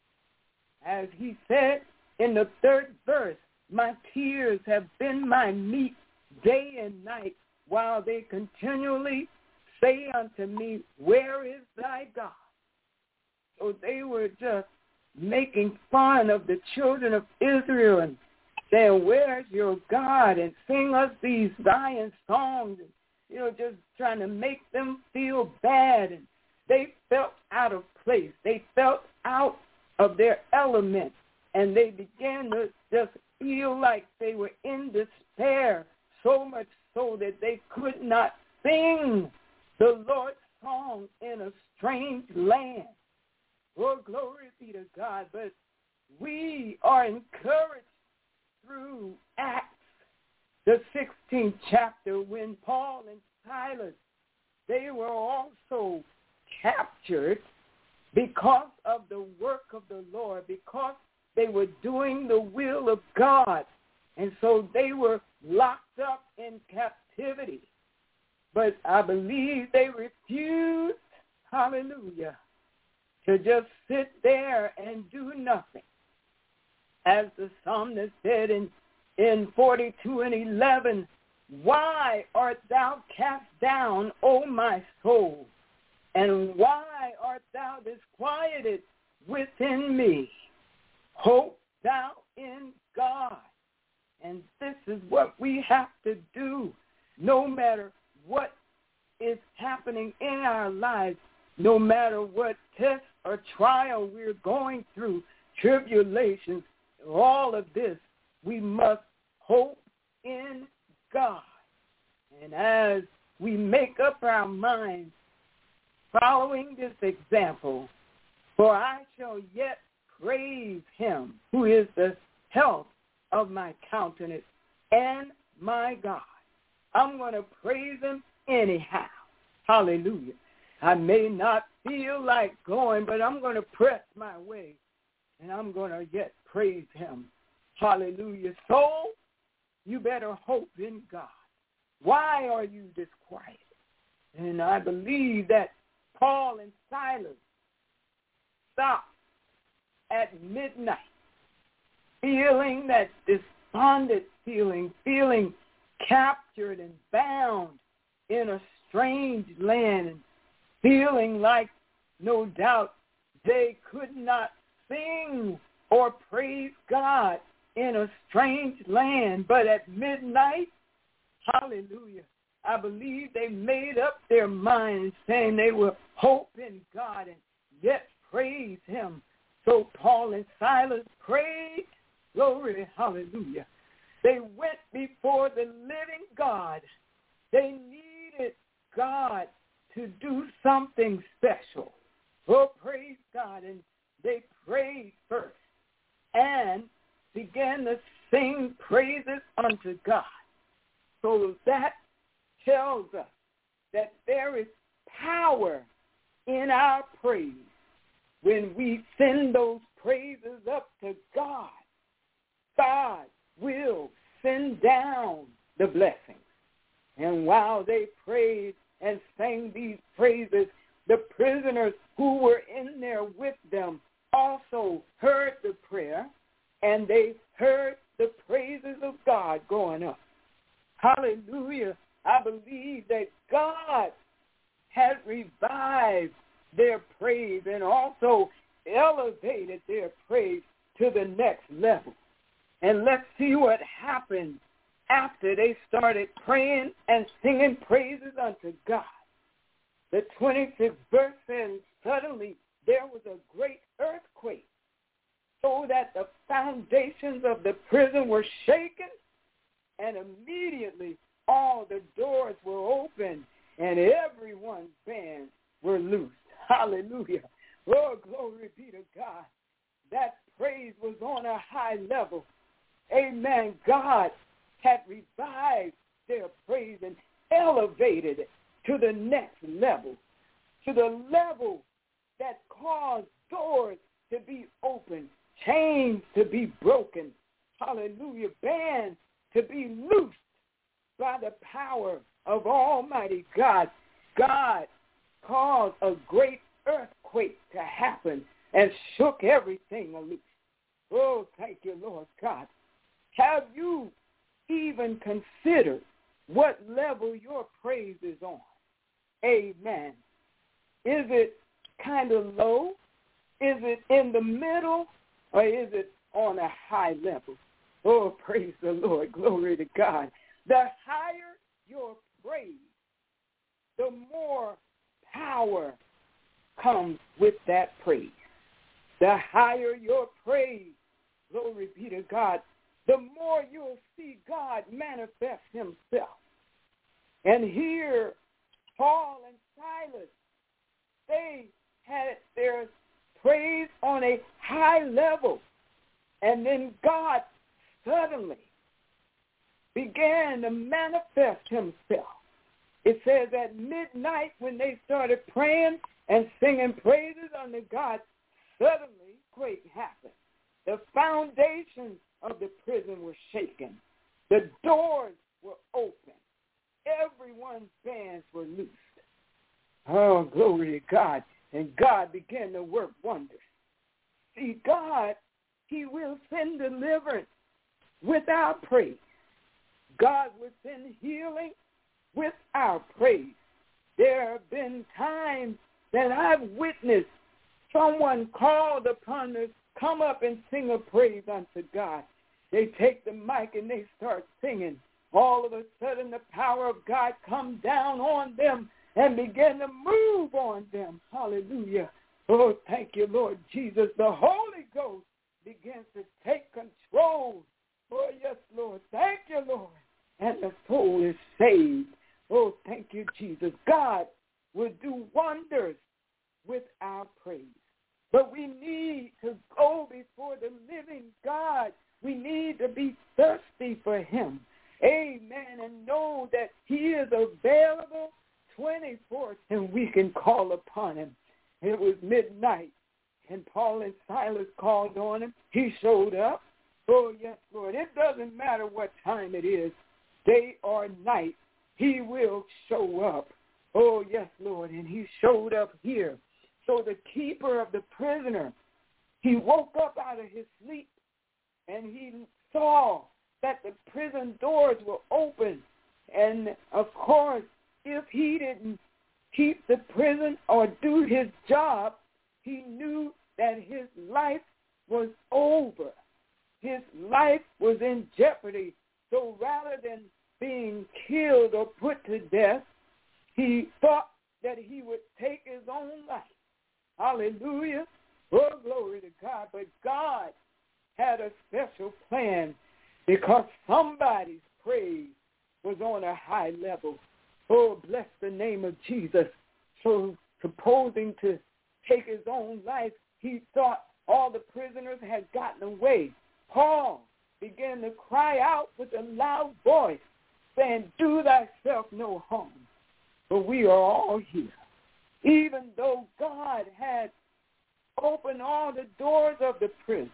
As he said in the third verse, my tears have been my meat day and night, while they continually say unto me, where is thy God? So they were just making fun of the children of Israel and saying, where's your God? And sing us these Zion songs, and, you know, just trying to make them feel bad. And they felt out of place. They felt out of their element. And they began to just feel like they were in despair, so much so that they could not sing the Lord's song in a strange land. Oh, glory be to God. But we are encouraged through Acts, the sixteenth chapter, when Paul and Silas, they were also captured because of the work of the Lord, because they were doing the will of God. And so they were locked up in captivity. But I believe they refused, hallelujah, to just sit there and do nothing. As the psalmist said in, in forty-two and eleven, why art thou cast down, O my soul? And why art thou disquieted within me? Hope thou in God. And this is what we have to do, no matter what is happening in our lives, no matter what test or trial we're going through, tribulations, all of this, we must hope in God. And as we make up our minds, following this example, for I shall yet praise him who is the health of my countenance and my God. I'm going to praise him anyhow. Hallelujah. I may not feel like going, but I'm going to press my way, and I'm going to yet praise him. Hallelujah. Soul, you better hope in God. Why are you disquieted? And I believe that Paul and Silas stopped at midnight, feeling that despondent feeling, feeling captured and bound in a strange land, and feeling like, no doubt, they could not sing or praise God in a strange land. But at midnight, hallelujah, I believe they made up their minds, saying they will hope in God and yet praise him. So Paul and Silas prayed, glory, hallelujah. They went before the living God. They needed God to do something special. Oh, praise God. And they prayed first and began to sing praises unto God. So that tells us that there is power in our praise. When we send those praises up to God, God will send down the blessings. And while they prayed and sang these praises, the prisoners who were in there with them also heard the prayer, and they heard the praises of God going up. Hallelujah. I believe that God has revived their praise and also elevated their praise to the next level. And let's see what happened after they started praying and singing praises unto God, the twenty-sixth verse says, suddenly there was a great earthquake, so that the foundations of the prison were shaken, and immediately all the doors were open, and everyone's bands were loosed. Hallelujah. Oh, glory be to God. That praise was on a high level. Amen. God had revived their praise and elevated it to the next level, to the level that caused doors to be opened, chains to be broken, hallelujah, bands to be loosed by the power of Almighty God. God caused a great earthquake to happen and shook everything loose. Oh, thank you, Lord God. Have you even considered what level your praise is on? Amen. Is it kind of low? Is it in the middle? Or is it on a high level? Oh, praise the Lord. Glory to God. The higher your praise, the more power comes with that praise. The higher your praise, glory be to God, the more you'll see God manifest himself. And here, Paul and Silas, they had their praise on a high level. And then God suddenly began to manifest himself. It says at midnight when they started praying and singing praises unto God, suddenly quake happened. The foundations of the prison were shaken. The doors were open. Everyone's bands were loosed. Oh, glory to God. And God began to work wonders. See, God, he will send deliverance with our praise. God will send healing with our praise. There have been times that I've witnessed someone called upon to come up and sing a praise unto God. They take the mic and they start singing. All of a sudden the power of God comes down on them and begin to move on them. Hallelujah. Oh, thank you, Lord Jesus. The Holy Ghost begins to take control. Oh, yes, Lord. Thank you, Lord. And the soul is saved. Oh, thank you, Jesus. God will do wonders with our praise. But we need to go before the living God. We need to be thirsty for him. Amen. And know that he is available twenty-four and we can call upon him. It was midnight, and Paul and Silas called on him. He showed up. Oh, yes, Lord. It doesn't matter what time it is, day or night, he will show up. Oh, yes, Lord. And he showed up here. So the keeper of the prisoner, he woke up out of his sleep, and he saw that the prison doors were open. And, of course, if he didn't keep the prison or do his job, he knew that his life was over. His life was in jeopardy. So rather than being killed or put to death, he thought that he would take his own life. Hallelujah. Oh, glory to God. But God had a special plan because somebody's praise was on a high level. Oh, bless the name of Jesus. So supposing to take his own life, he thought all the prisoners had gotten away. Paul began to cry out with a loud voice, saying, do thyself no harm, for we are all here. Even though God had opened all the doors of the prison,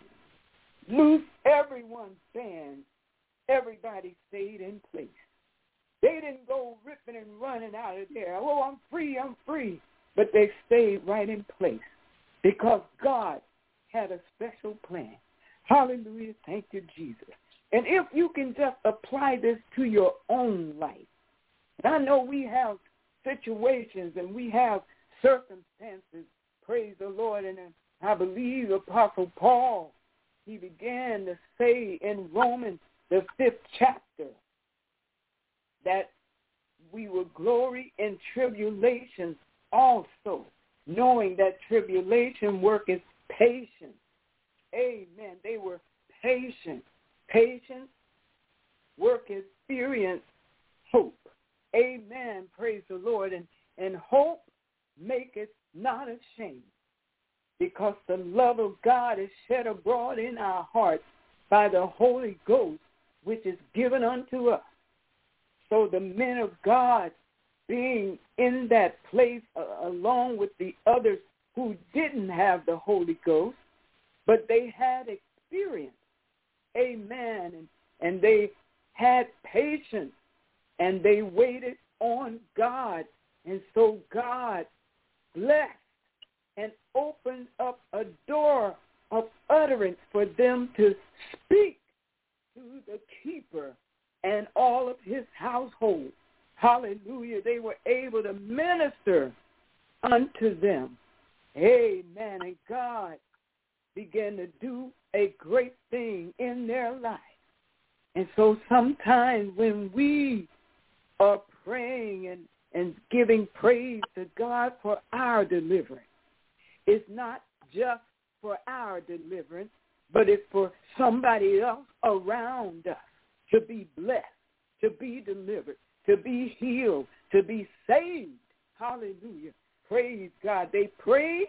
loosed everyone's bands, everybody stayed in place. They didn't go ripping and running out of there. Oh, I'm free, I'm free. But they stayed right in place because God had a special plan. Hallelujah. Thank you, Jesus. And if you can just apply this to your own life. And I know we have situations and we have circumstances, praise the Lord. And I believe Apostle Paul, he began to say in Romans, the fifth chapter, that we will glory in tribulations also, knowing that tribulation worketh patience. Amen. They were patient. Patience work experience hope. Amen. Praise the Lord. And, and hope maketh not ashamed, because the love of God is shed abroad in our hearts by the Holy Ghost, which is given unto us. So the men of God being in that place uh, along with the others who didn't have the Holy Ghost, but they had experience. Amen. And, and they had patience, and they waited on God. And so God blessed and opened up a door of utterance for them to speak to the keeper and all of his household. Hallelujah. They were able to minister unto them. Amen. And God began to do a great thing in their life. And so sometimes when we are praying and, and giving praise to God for our deliverance, it's not just for our deliverance, but it's for somebody else around us to be blessed, to be delivered, to be healed, to be saved. Hallelujah. Praise God. They prayed,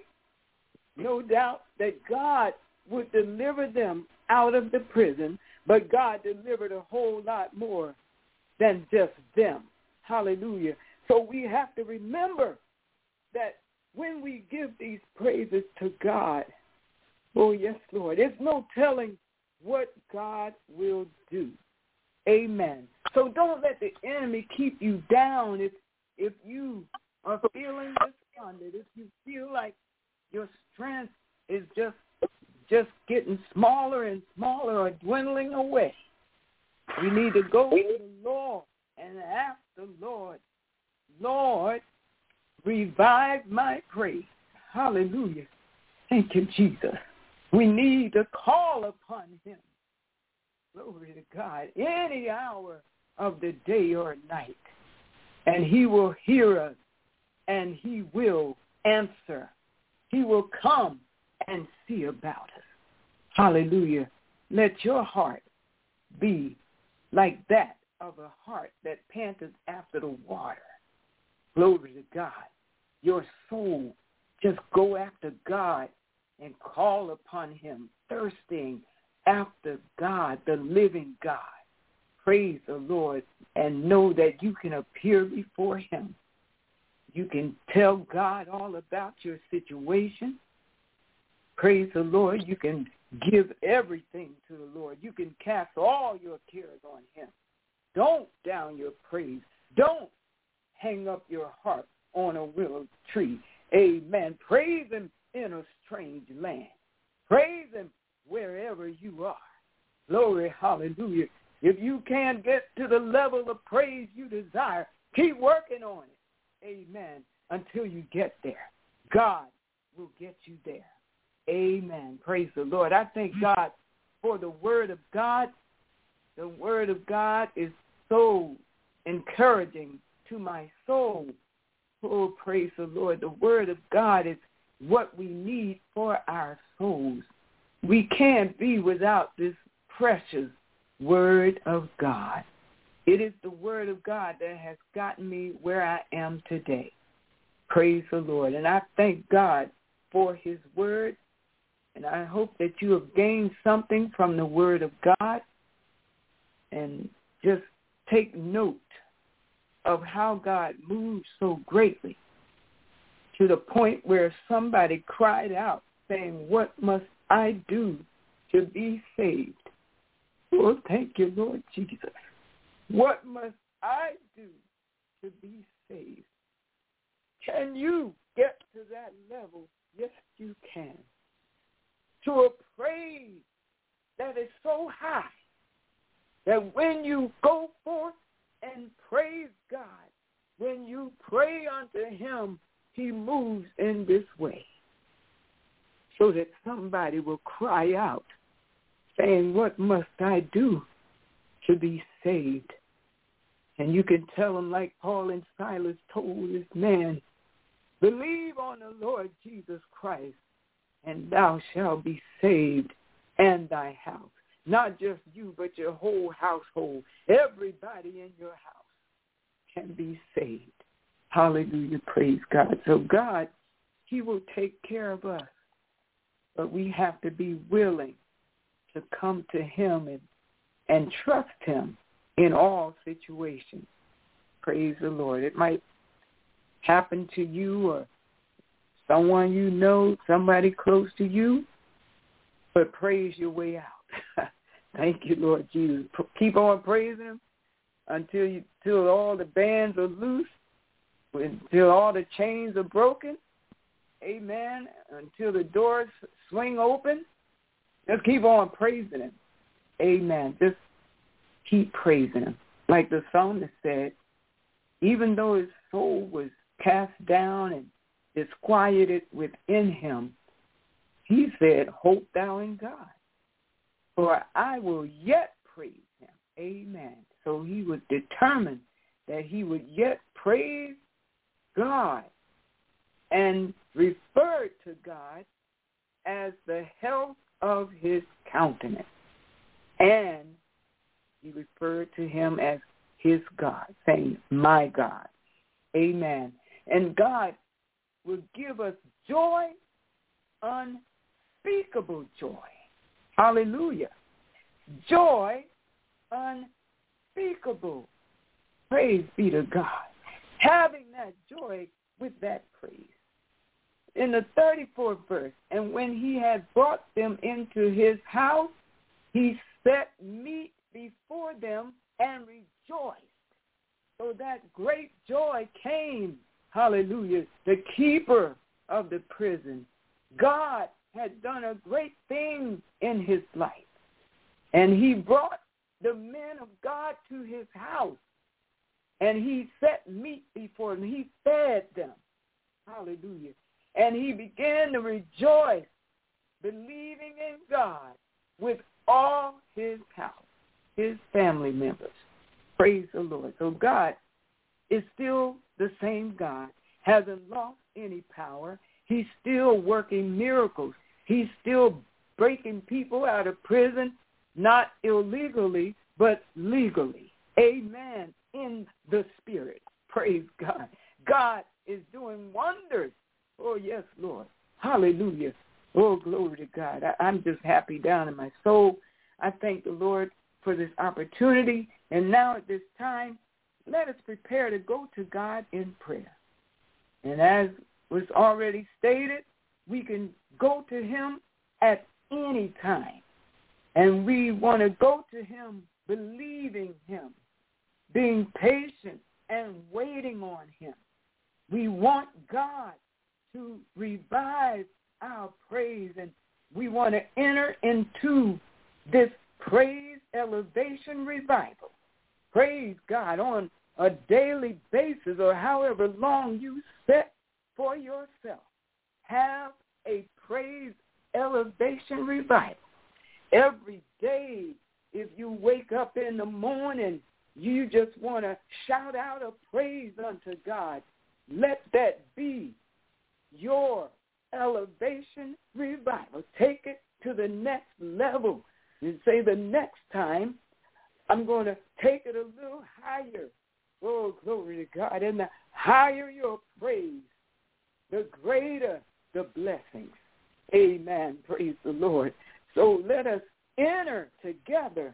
no doubt, that God would deliver them out of the prison, but God delivered a whole lot more than just them. Hallelujah. So we have to remember that when we give these praises to God, oh, yes, Lord, there's no telling what God will do. Amen. So don't let the enemy keep you down if if you are feeling despondent, if you feel like your strength is just just getting smaller and smaller or dwindling away. We need to go to the Lord and ask the Lord, Lord, revive my praise. Hallelujah. Thank you, Jesus. We need to call upon him. Glory to God. Any hour of the day or night. And he will hear us and he will answer. He will come and see about us. Hallelujah. Let your heart be like that of a heart that panteth after the water. Glory to God. Your soul just go after God and call upon him, thirsting after God, the living God. Praise the Lord, and know that you can appear before him. You can tell God all about your situation. Praise the Lord. You can give everything to the Lord. You can cast all your cares on him. Don't down your praise. Don't hang up your harp on a willow tree. Amen. Praise him in a strange land. Praise him wherever you are. Glory, hallelujah. If you can't get to the level of praise you desire, keep working on it. Amen. Until you get there. God will get you there. Amen. Praise the Lord. I thank God for the word of God. The word of God is so encouraging to my soul. Oh, praise the Lord. The word of God is what we need for our souls. We can't be without this precious word of God. It is the word of God that has gotten me where I am today. Praise the Lord. And I thank God for his word. And I hope that you have gained something from the word of God. And just take note of how God moves so greatly to the point where somebody cried out saying, what must I do to be saved? Well, thank you, Lord Jesus. What must I do to be saved? Can you get to that level? Yes, you can. To a praise that is so high that when you go forth and praise God, when you pray unto him, he moves in this way so that somebody will cry out saying, what must I do to be saved? And you can tell them like Paul and Silas told this man, believe on the Lord Jesus Christ, and thou shalt be saved and thy house. Not just you, but your whole household. Everybody in your house can be saved. Hallelujah. Praise God. So God, he will take care of us. But we have to be willing to come to him and, and trust him in all situations. Praise the Lord. It might happen to you or someone you know, somebody close to you, but praise your way out. Thank you, Lord Jesus. Keep on praising him until you, till all the bands are loose, until all the chains are broken. Amen. Until the doors swing open. Just keep on praising him. Amen. Just keep praising him. Like the psalmist said, even though his soul was cast down and disquieted within him, he said, hope thou in God, for I will yet praise him. Amen. So he was determined that he would yet praise God and referred to God as the health of his countenance. And he referred to him as his God, saying, my God. Amen. And God will give us joy, unspeakable joy. Hallelujah. Joy unspeakable. Praise be to God. Having that joy with that praise. In the thirty-fourth verse, and when he had brought them into his house, he set meat before them and rejoiced. So that great joy came, hallelujah, the keeper of the prison. God had done a great thing in his life. And he brought the men of God to his house. And he set meat before them. He fed them. Hallelujah. And he began to rejoice, believing in God with all his house, his family members. Praise the Lord. So God is still the same God, hasn't lost any power. He's still working miracles. He's still breaking people out of prison, not illegally, but legally. Amen. In the Spirit. Praise God. God is doing wonders. Oh, yes, Lord. Hallelujah. Oh, glory to God. I, I'm just happy down in my soul. I thank the Lord for this opportunity. And now at this time, let us prepare to go to God in prayer. And as was already stated, we can go to him at any time. And we want to go to him believing him, being patient and waiting on him. We want God to revive our praise, and we want to enter into this praise elevation revival. Praise God on a daily basis or however long you set for yourself. Have a praise elevation revival. Every day, if you wake up in the morning, you just want to shout out a praise unto God. Let that be your elevation revival. Take it to the next level and say the next time I'm going to take it a little higher. Oh, glory to God. And the higher your praise, the greater the blessings. Amen. Praise the Lord. So let us enter together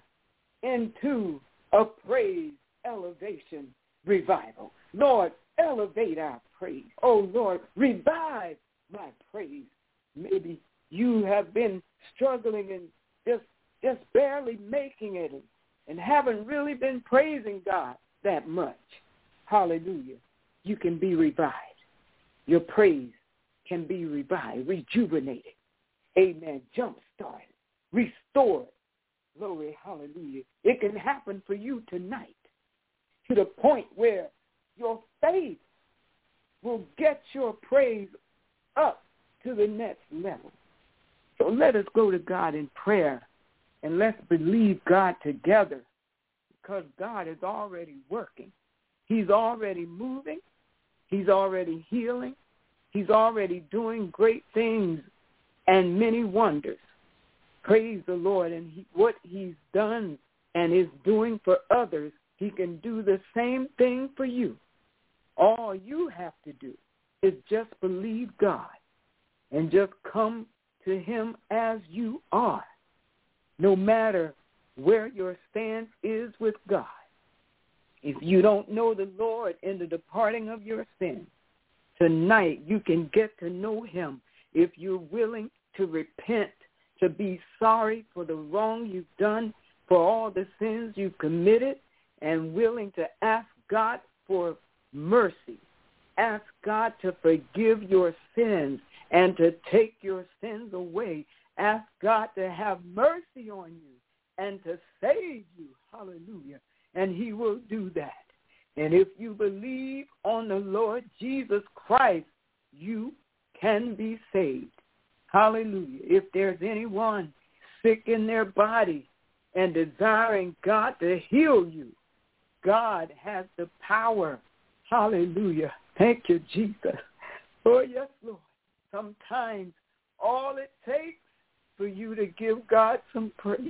into a praise elevation revival. Lord, elevate our praise. Oh, Lord, revive my praise. Maybe you have been struggling and just just barely making it and, and haven't really been praising God that much. Hallelujah. You can be revived. Your praise can be revived, rejuvenated. Amen. Jump-started, restored. Glory, hallelujah. It can happen for you tonight to the point where your faith will get your praise up to the next level. So let us go to God in prayer and let's believe God together. because God is already working. He's already moving. He's already healing. He's already doing great things and many wonders. Praise the Lord. And he, what he's done and is doing for others, he can do the same thing for you. All you have to do is just believe God and just come to him as you are, no matter where your stance is with God. If you don't know the Lord in the departing of your sins, tonight you can get to know him if you're willing to repent, to be sorry for the wrong you've done, for all the sins you've committed, and willing to ask God for mercy. Ask God to forgive your sins and to take your sins away. Ask God to have mercy on you and to save you. Hallelujah. And he will do that. And if you believe on the Lord Jesus Christ, you can be saved. Hallelujah. If there's anyone sick in their body and desiring God to heal you, God has the power. Hallelujah. Thank you, Jesus. Oh, yes, Lord. Sometimes all it takes for you to give God some praise.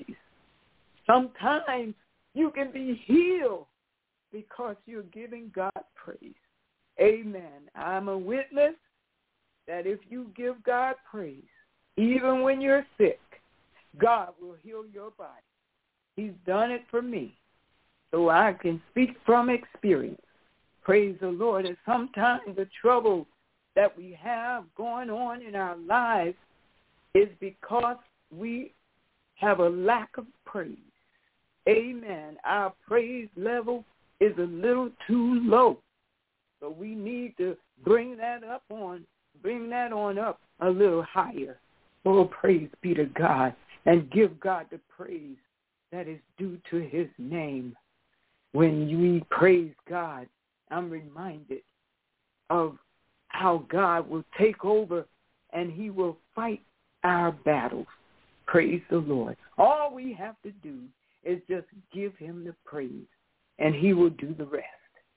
Sometimes you can be healed because you're giving God praise. Amen. I'm a witness that if you give God praise, even when you're sick, God will heal your body. He's done it for me, so I can speak from experience. Praise the Lord. And sometimes the trouble that we have going on in our lives is because we have a lack of praise. Amen. Our praise level is a little too low. So we need to bring that up on, bring that on up a little higher. Oh, praise be to God, and give God the praise that is due to his name. When we praise God, I'm reminded of how God will take over and he will fight our battles. Praise the Lord. All we have to do is just give him the praise, and he will do the rest.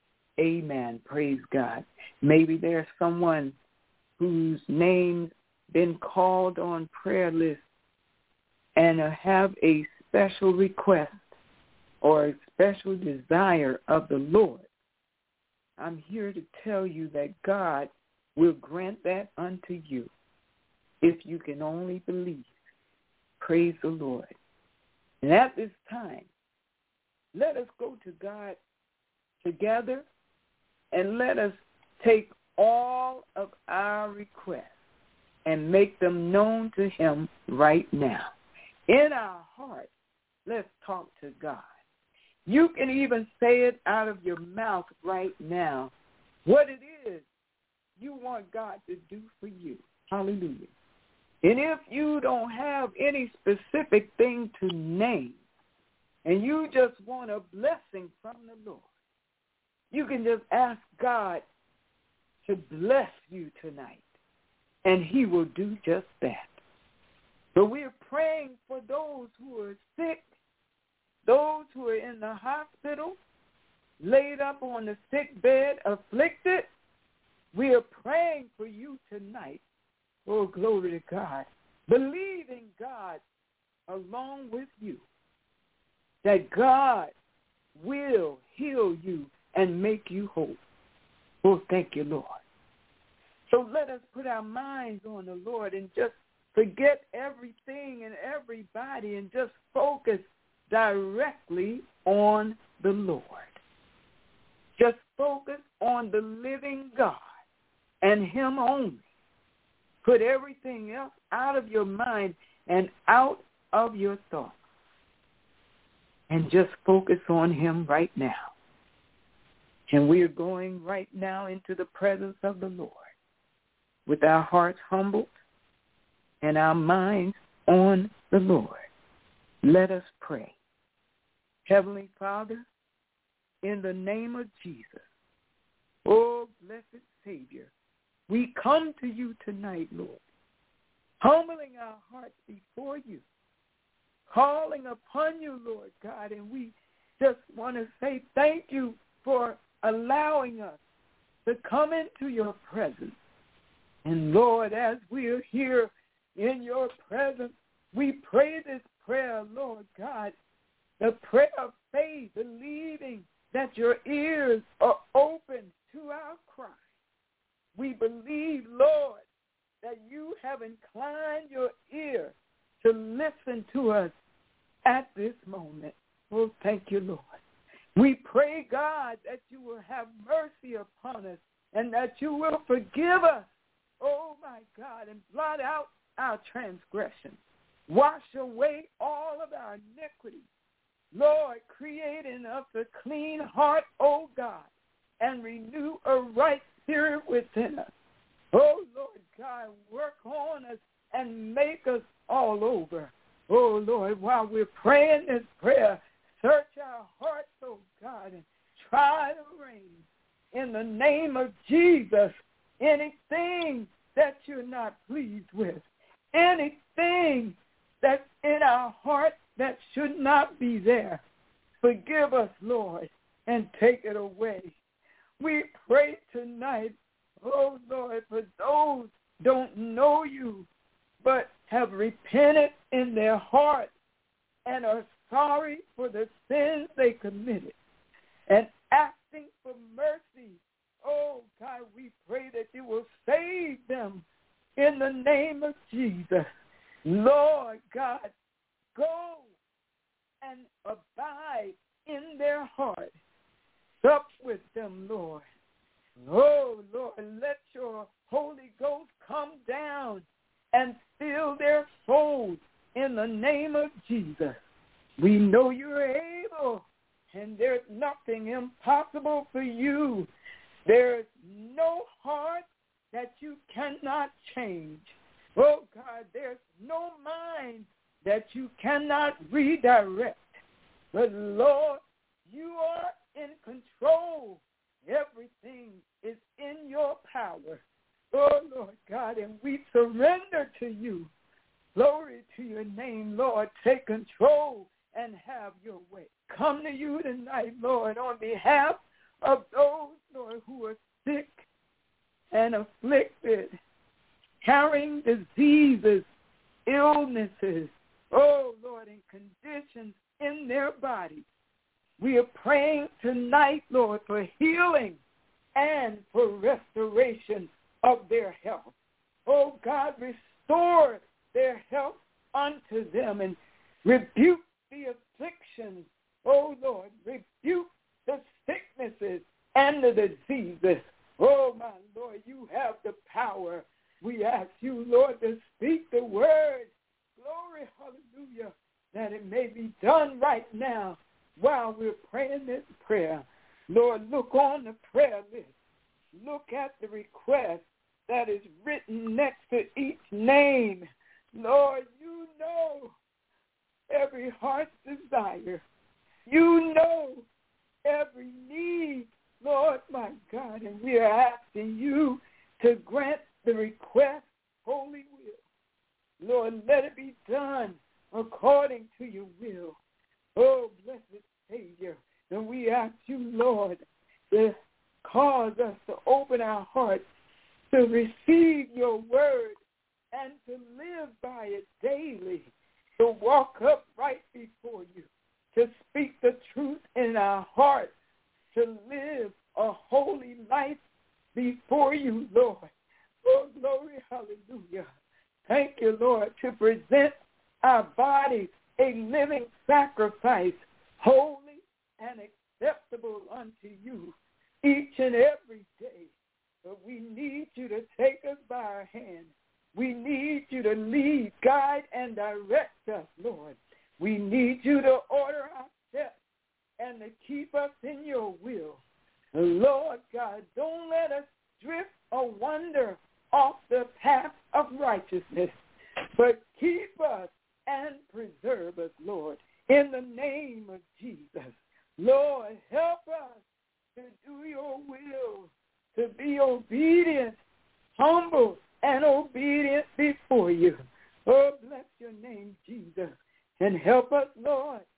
Amen. Praise God. Maybe there's someone whose name's been called on prayer list and have a special request or a special desire of the Lord. I'm here to tell you that God will grant that unto you if you can only believe. Praise the Lord. And at this time, let us go to God together and let us take all of our requests and make them known to him right now. In our hearts, let's talk to God. You can even say it out of your mouth right now, what it is you want God to do for you. Hallelujah. And if you don't have any specific thing to name, and you just want a blessing from the Lord, you can just ask God to bless you tonight, and he will do just that. So we're praying for those who are sick, those who are in the hospital, laid up on the sick bed, afflicted. We are praying for you tonight. Oh, glory to God. Believing God along with you that God will heal you and make you whole. Oh, thank you, Lord. So let us put our minds on the Lord and just forget everything and everybody and just focus directly on the Lord. Just focus on the living God and him only. Put everything else out of your mind and out of your thoughts. And just focus on him right now. And we are going right now into the presence of the Lord with our hearts humbled and our minds on the Lord. Let us pray. Heavenly Father, in the name of Jesus, oh, blessed Savior, we come to you tonight, Lord, humbling our hearts before you, calling upon you, Lord God, and we just want to say thank you for allowing us to come into your presence. And Lord, as we are here in your presence, we pray this prayer, Lord God, the prayer of faith, believing that your ears are open to our cry. We believe, Lord, that you have inclined your ear to listen to us at this moment. Oh, thank you, Lord. We pray, God, that you will have mercy upon us and that you will forgive us, oh, my God, and blot out our transgressions. Wash away all of our iniquities. Lord, create in us a clean heart, oh God, and renew a right spirit within us. Oh, Lord God, work on us and make us all over. Oh, Lord, while we're praying this prayer, search our hearts, oh God, and try to reign. In the name of Jesus, anything that you're not pleased with, anything that's in our heart that should not be there, forgive us, Lord, and take it away. We pray tonight, oh Lord, for those who don't know you, but have repented in their heart and are sorry for the sins they committed and asking for mercy. Oh God, we pray that you will save them in the name of Jesus. Lord God, go and abide in their heart. Sup with them, Lord. Oh, Lord, let your Holy Ghost come down and fill their souls in the name of Jesus. We know you're able, and there's nothing impossible for you. There's no heart that you cannot change. Oh, God, there's no mind that you cannot redirect. But, Lord, you are in control. Everything is in your power. Oh, Lord God, and we surrender to you. Glory to your name, Lord. Take control and have your way. Come to you tonight, Lord, on behalf of those, Lord, who are sick and afflicted, carrying diseases, illnesses, oh, Lord, and conditions in their bodies. We are praying tonight, Lord, for healing and for restoration of their health. Oh, God, restore their health unto them and rebuke the afflictions. Oh, Lord, rebuke the sicknesses and the diseases. Oh, my Lord, you have the power. We ask you, Lord, to speak the word. Glory, hallelujah, that it may be done right now while we're praying this prayer. Lord, look on the prayer list. Look at the request that is written next to each name. Lord, you know every heart's desire. You know every need, Lord, my God, and we are asking you to grant the request, holy will. Lord, let it be done according to your will. Oh, blessed Savior, and we ask you, Lord, to cause us to open our hearts to receive your word and to live by it daily, to walk upright before you, to speak the truth in our hearts, to live a holy life before you, Lord. Oh, glory, hallelujah. Thank you, Lord, to present our bodies a living sacrifice, holy and acceptable unto you each and every day. But we need you to take us by our hand. We need you to lead, guide, and direct us, Lord. We need you to order our steps and to keep us in your will. Lord God, don't let us drift or wander off the path of righteousness, but keep us and preserve us, Lord, in the name of Jesus. Lord, help us to do your will, to be obedient, humble, and obedient before you. Oh, bless your name, Jesus, and help us, Lord,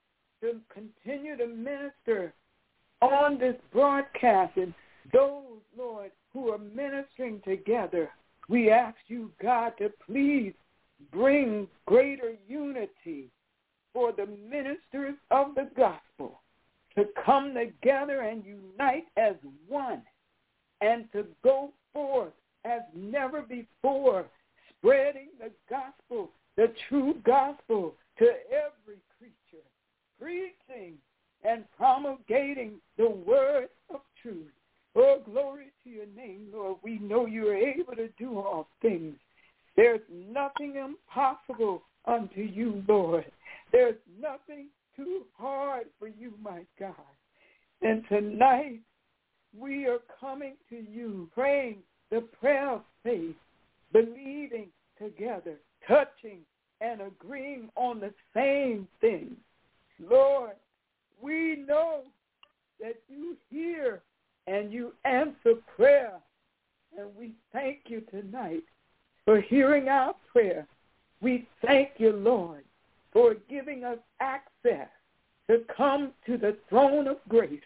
to continue to minister on this broadcast, and those, Lord, who are ministering together, we ask you, God, to please bring greater unity for the ministers of the gospel to come together and unite as one and to go forth as never before, spreading the gospel, the true gospel, to every creature, preaching and promulgating the word of truth. Oh, glory to your name, Lord. We know you are able to do all things. There's nothing impossible unto you, Lord. There's nothing too hard for you, my God. And tonight, we are coming to you, praying the prayer of faith, believing together, touching and agreeing on the same thing. Lord, we know that you hear and you answer prayer, and we thank you tonight for hearing our prayer. We thank you, Lord, for giving us access to come to the throne of grace.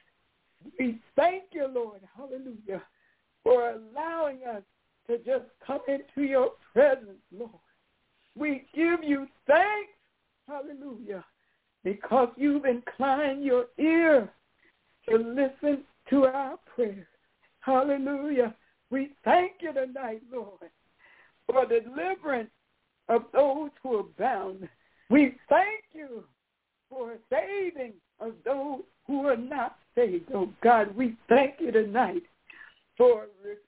We thank you, Lord, hallelujah, for allowing us to just come into your presence, Lord. We give you thanks, hallelujah, because you've inclined your ear to listen to our prayers. Hallelujah. We thank you tonight, Lord, for the deliverance of those who are bound. We thank you for saving of those who are not saved. Oh, God, we thank you tonight for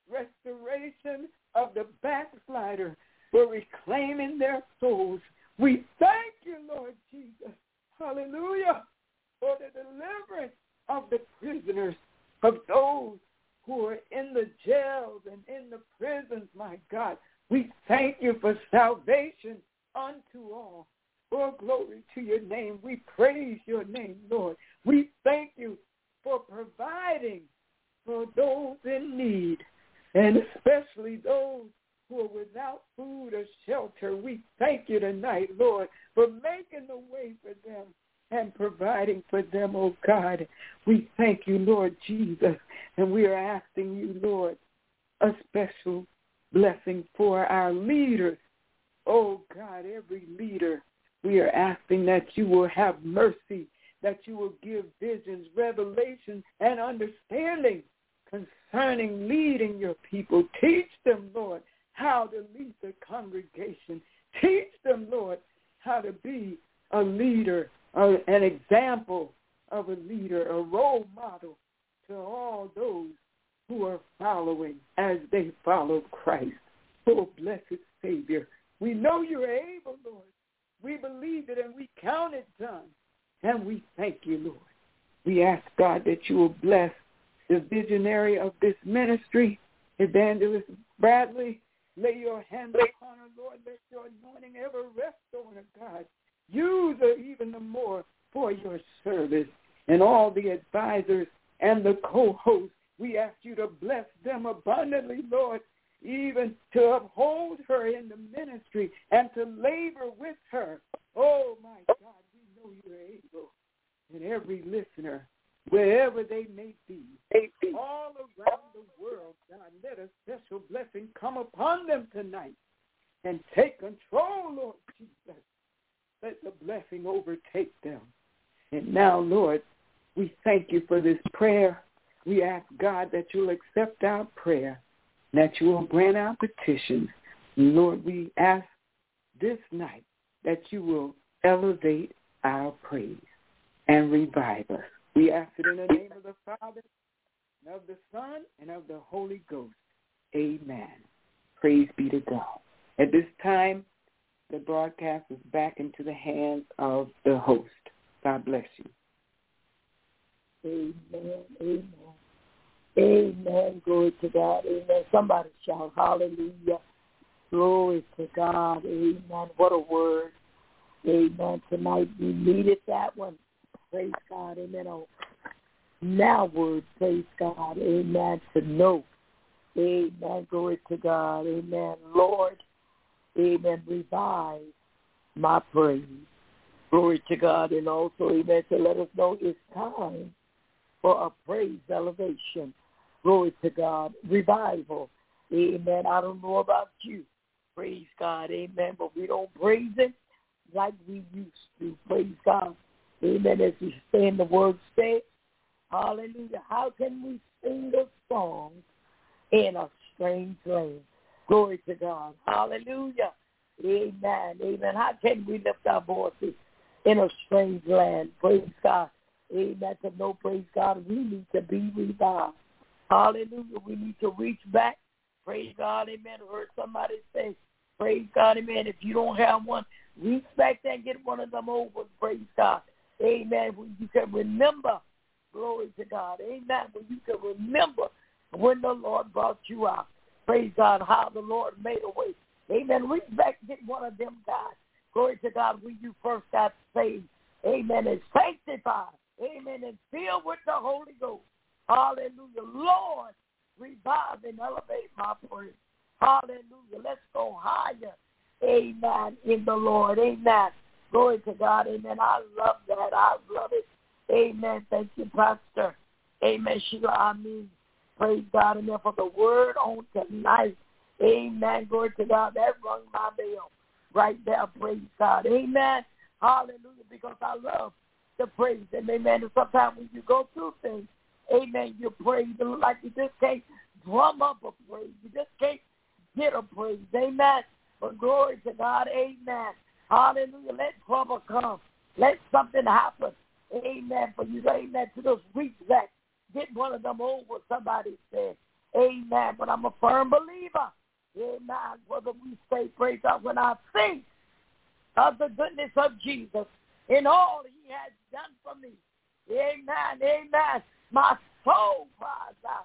restoration of the backslider, for reclaiming their souls. We thank you, Lord Jesus. Hallelujah. For the deliverance of the prisoners, of those who are in the jails and in the prisons, my God. We thank you for salvation unto all. Oh, glory to your name. We praise your name, Lord. We thank you for providing for those in need, and especially those who are without food or shelter. We thank you tonight, Lord, for making the way for them and providing for them, oh God. We thank you, Lord Jesus, and we are asking you, Lord, a special blessing for our leaders. Oh God, every leader, we are asking that you will have mercy, that you will give visions, revelation, and understanding concerning leading your people. Teach them, Lord, how to lead the congregation. Teach them, Lord, how to be a leader, uh, an example of a leader, a role model to all those who are following as they follow Christ. Oh, blessed Savior, we know you're able, Lord. We believe it and we count it done. And we thank you, Lord. We ask, God, that you will bless the visionary of this ministry, Evangelist Bradley. Lay your hand upon her, Lord. Let your anointing ever rest on her, God. Use her even the more for your service. And all the advisors and the co-hosts, we ask you to bless them abundantly, Lord, even to uphold her in the ministry and to labor with her. Oh, my God, we know you're able. And every listener, wherever they may be, all around the world, God, let a special blessing come upon them tonight and take control, Lord Jesus. Let the blessing overtake them. And now, Lord, we thank you for this prayer. We ask, God, that you'll accept our prayer, that you will grant our petitions. Lord, we ask this night that you will elevate our praise and revive us. We ask it in the name of the Father, and of the Son, and of the Holy Ghost. Amen. Praise be to God. At this time, the broadcast is back into the hands of the host. God bless you. Amen. Amen. Amen. Glory to God. Amen. Somebody shout hallelujah. Glory to God. Amen. What a word. Amen. Tonight we needed that one. Praise God. Amen. Oh, now word. Praise God. Amen. To know. Amen. Glory to God. Amen. Lord. Amen. Revive my praise. Glory to God. And also, amen, to let us know it's time for a praise elevation. Glory to God. Revival. Amen. I don't know about you. Praise God. Amen. But we don't praise him like we used to. Praise God. Amen. As we say in the word say, hallelujah. How can we sing a song in a strange land? Glory to God. Hallelujah. Amen. Amen. How can we lift our voices in a strange land? Praise God. Amen. To know, praise God, we need to be revived. Hallelujah. We need to reach back. Praise God. Amen. I heard somebody say, praise God. Amen. If you don't have one, reach back there and get one of them over. Praise God. Amen. When you can remember, glory to God. Amen. When you can remember when the Lord brought you out. Praise God, how the Lord made a way. Amen. Reach back and get one of them guys. Glory to God, when you first got saved. Amen. And sanctified. Amen. And filled with the Holy Ghost. Hallelujah. Lord, revive and elevate my praise. Hallelujah. Let's go higher. Amen. In the Lord. Amen. Glory to God. Amen. I love that. I love it. Amen. Thank you, Pastor. Amen. Sheila, I mean, praise God. Amen. For the word on tonight. Amen. Glory to God. That rung my bell right there. Praise God. Amen. Hallelujah. Because I love the praise. And amen. And sometimes when you go through things, amen, you praise. It look like you just can't drum up a praise. You just can't get a praise. Amen. But glory to God. Amen. Hallelujah. Let trouble come. Let something happen. Amen. For you, amen, to those reach back. Get one of them over, somebody said. Amen. But I'm a firm believer. Amen. Whether we say, praise God, when I think of the goodness of Jesus and all he has done for me. Amen. Amen. My soul cries out.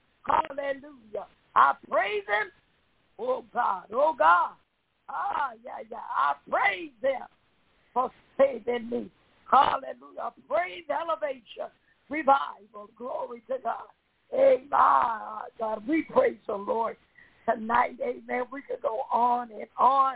Hallelujah. I praise him. Oh, God. Oh, God. Ah, yeah, yeah. I praise him for saving me. Hallelujah. Praise, elevation, revival. Glory to God. Amen. God, we praise the Lord tonight. Amen. We could go on and on.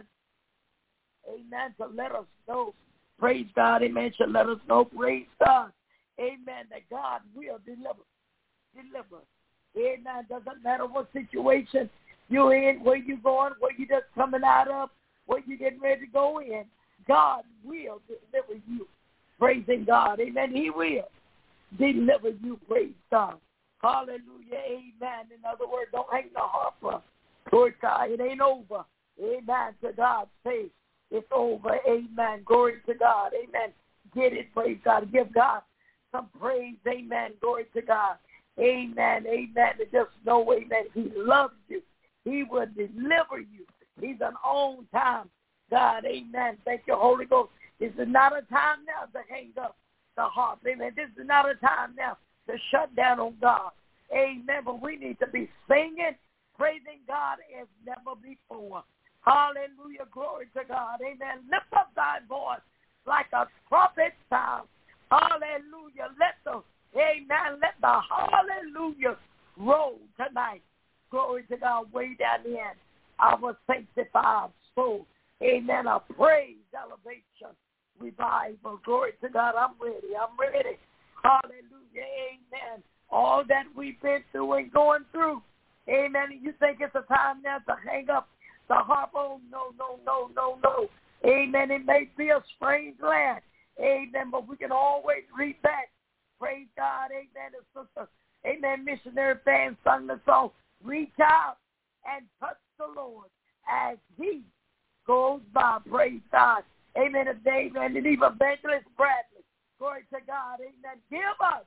Amen. To let us know. Praise God. Amen. To let us know. Praise God. Amen. That God will deliver. Deliver. Amen. Doesn't matter what situation you're in, where you're going, where you're just coming out of, where you're getting ready to go in. God will deliver you. Praising God. Amen. He will deliver you. Praise God. Hallelujah. Amen. In other words, don't hang the harp up. Glory to God. It ain't over. Amen. To God say it's over. Amen. Glory to God. Amen. Get it. Praise God. Give God some praise. Amen. Glory to God. Amen. Amen. To just know, amen, he loves you. He will deliver you. He's an on time God. Amen. Thank you, Holy Ghost. This is not a time now to hang up the harp. Amen. This is not a time now to shut down on God. Amen. But we need to be singing, praising God as never before. Hallelujah. Glory to God. Amen. Lift up thy voice like a trumpet sound. Hallelujah. Let the, amen, let the hallelujah roll tonight. Glory to God. Way down in our sanctified soul. Amen. A praise, elevation, revival. Glory to God. I'm ready. I'm ready. Hallelujah. Amen. All that we've been through and going through. Amen. And you think it's a time now to hang up the harp? Oh, no, no, no, no, no. Amen. It may be a strange land. Amen. But we can always read back. Praise God. Amen. And sister, amen, missionary fans sung the song. Reach out and touch the Lord as he goes by. Praise God. Amen. And David and even Evangelist Bradley. Glory to God. Amen. Give us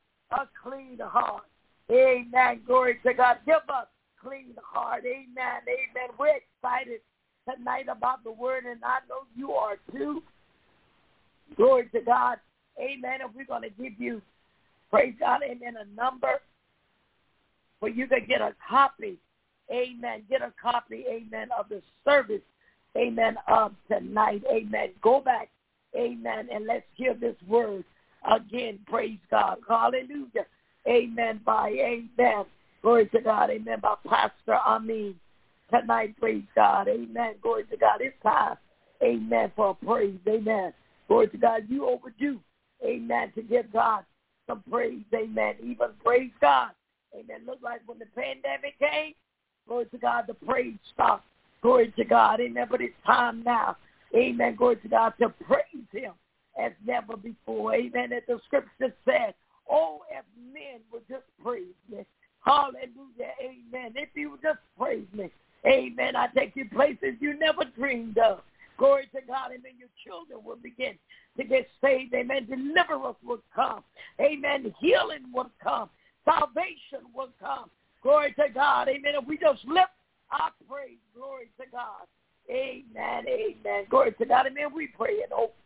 a clean heart. Amen. Glory to God. Give us a clean heart. Amen. Amen. We're excited tonight about the word, and I know you are too. Glory to God. Amen. And we're going to give you, praise God, amen, a number where you can get a copy. Amen. Get a copy, amen, of the service, amen, of tonight. Amen. Go back, amen, and let's hear this word again. Praise God. Hallelujah. Amen. By, amen. Glory to God. Amen. By Pastor Amin. Tonight, praise God. Amen. Glory to God. It's time, amen, for a praise. Amen. Glory to God, you overdue, amen, to give God some praise, amen, even praise God. Amen. Look like when the pandemic came, glory to God, the praise stopped. Glory to God, amen, but it's time now, amen, glory to God, to praise him as never before, amen, as the scripture said, oh, if men would just praise me, hallelujah, amen, if you would just praise me, amen, I take you places you never dreamed of. Glory to God, amen, your children will begin to get saved, amen, deliverance will come, amen, healing will come, salvation will come, glory to God, amen, if we just lift our praise, glory to God, amen, amen, glory to God, amen, we pray and hope,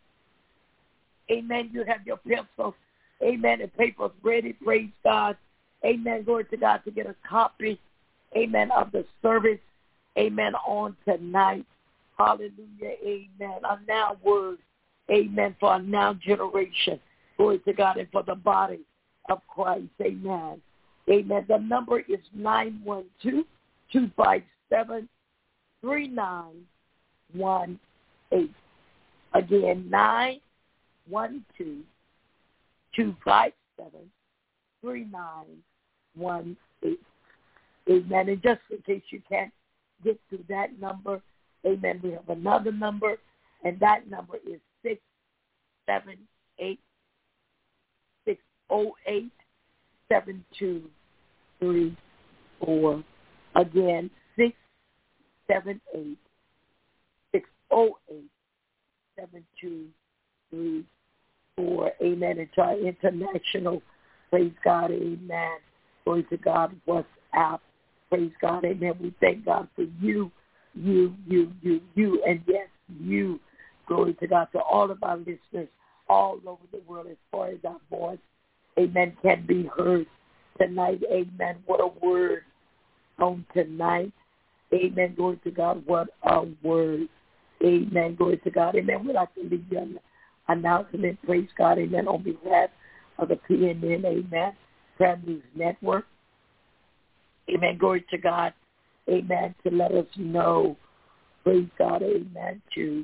amen, you have your pencils, amen, and papers ready, praise God, amen, glory to God, to get a copy, amen, of the service, amen, on tonight. Hallelujah, amen. A now word, amen, for a now generation. Glory to God, and for the body of Christ, amen. Amen. The number is nine one two, two five seven, three nine one eight. Again, nine one two, two five seven, three nine one eight. Amen. And just in case you can't get to that number, amen, we have another number, and that number is six seven eight, six oh eight, seven two three four. Again, six seven eight, six oh eight, seven two three four. Amen. And to our international, praise God, amen. Glory to God, WhatsApp, praise God, amen. We thank God for you. You, you, you, you, and yes, you. Glory to God, to all of our listeners all over the world as far as our voice, amen, can be heard tonight, amen. What a word on tonight, amen. Glory to God, what a word, amen. Glory to God, amen. We'd like to leave you an announcement, praise God, amen, on behalf of the P N N, amen, Prayer News Network, amen. Glory to God. Amen, to let us know, praise God, amen, to